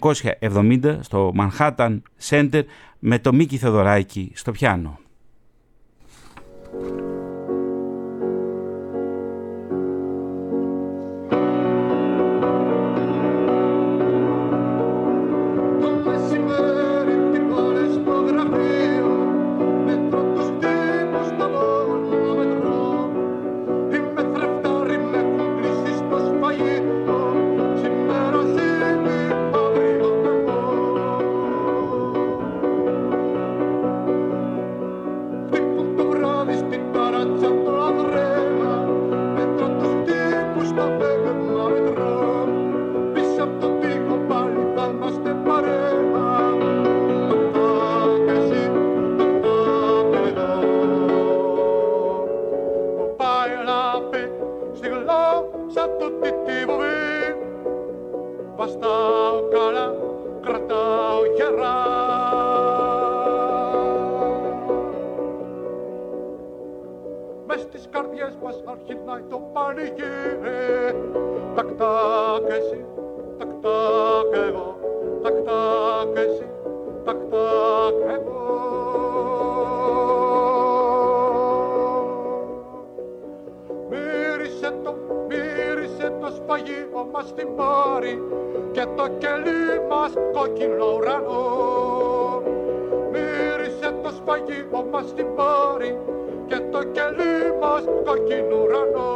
1970 στο Manhattan Center με το Μίκη Θεοδωράκη στο πιάνο. Και το κελί μας κοκκινουρανό.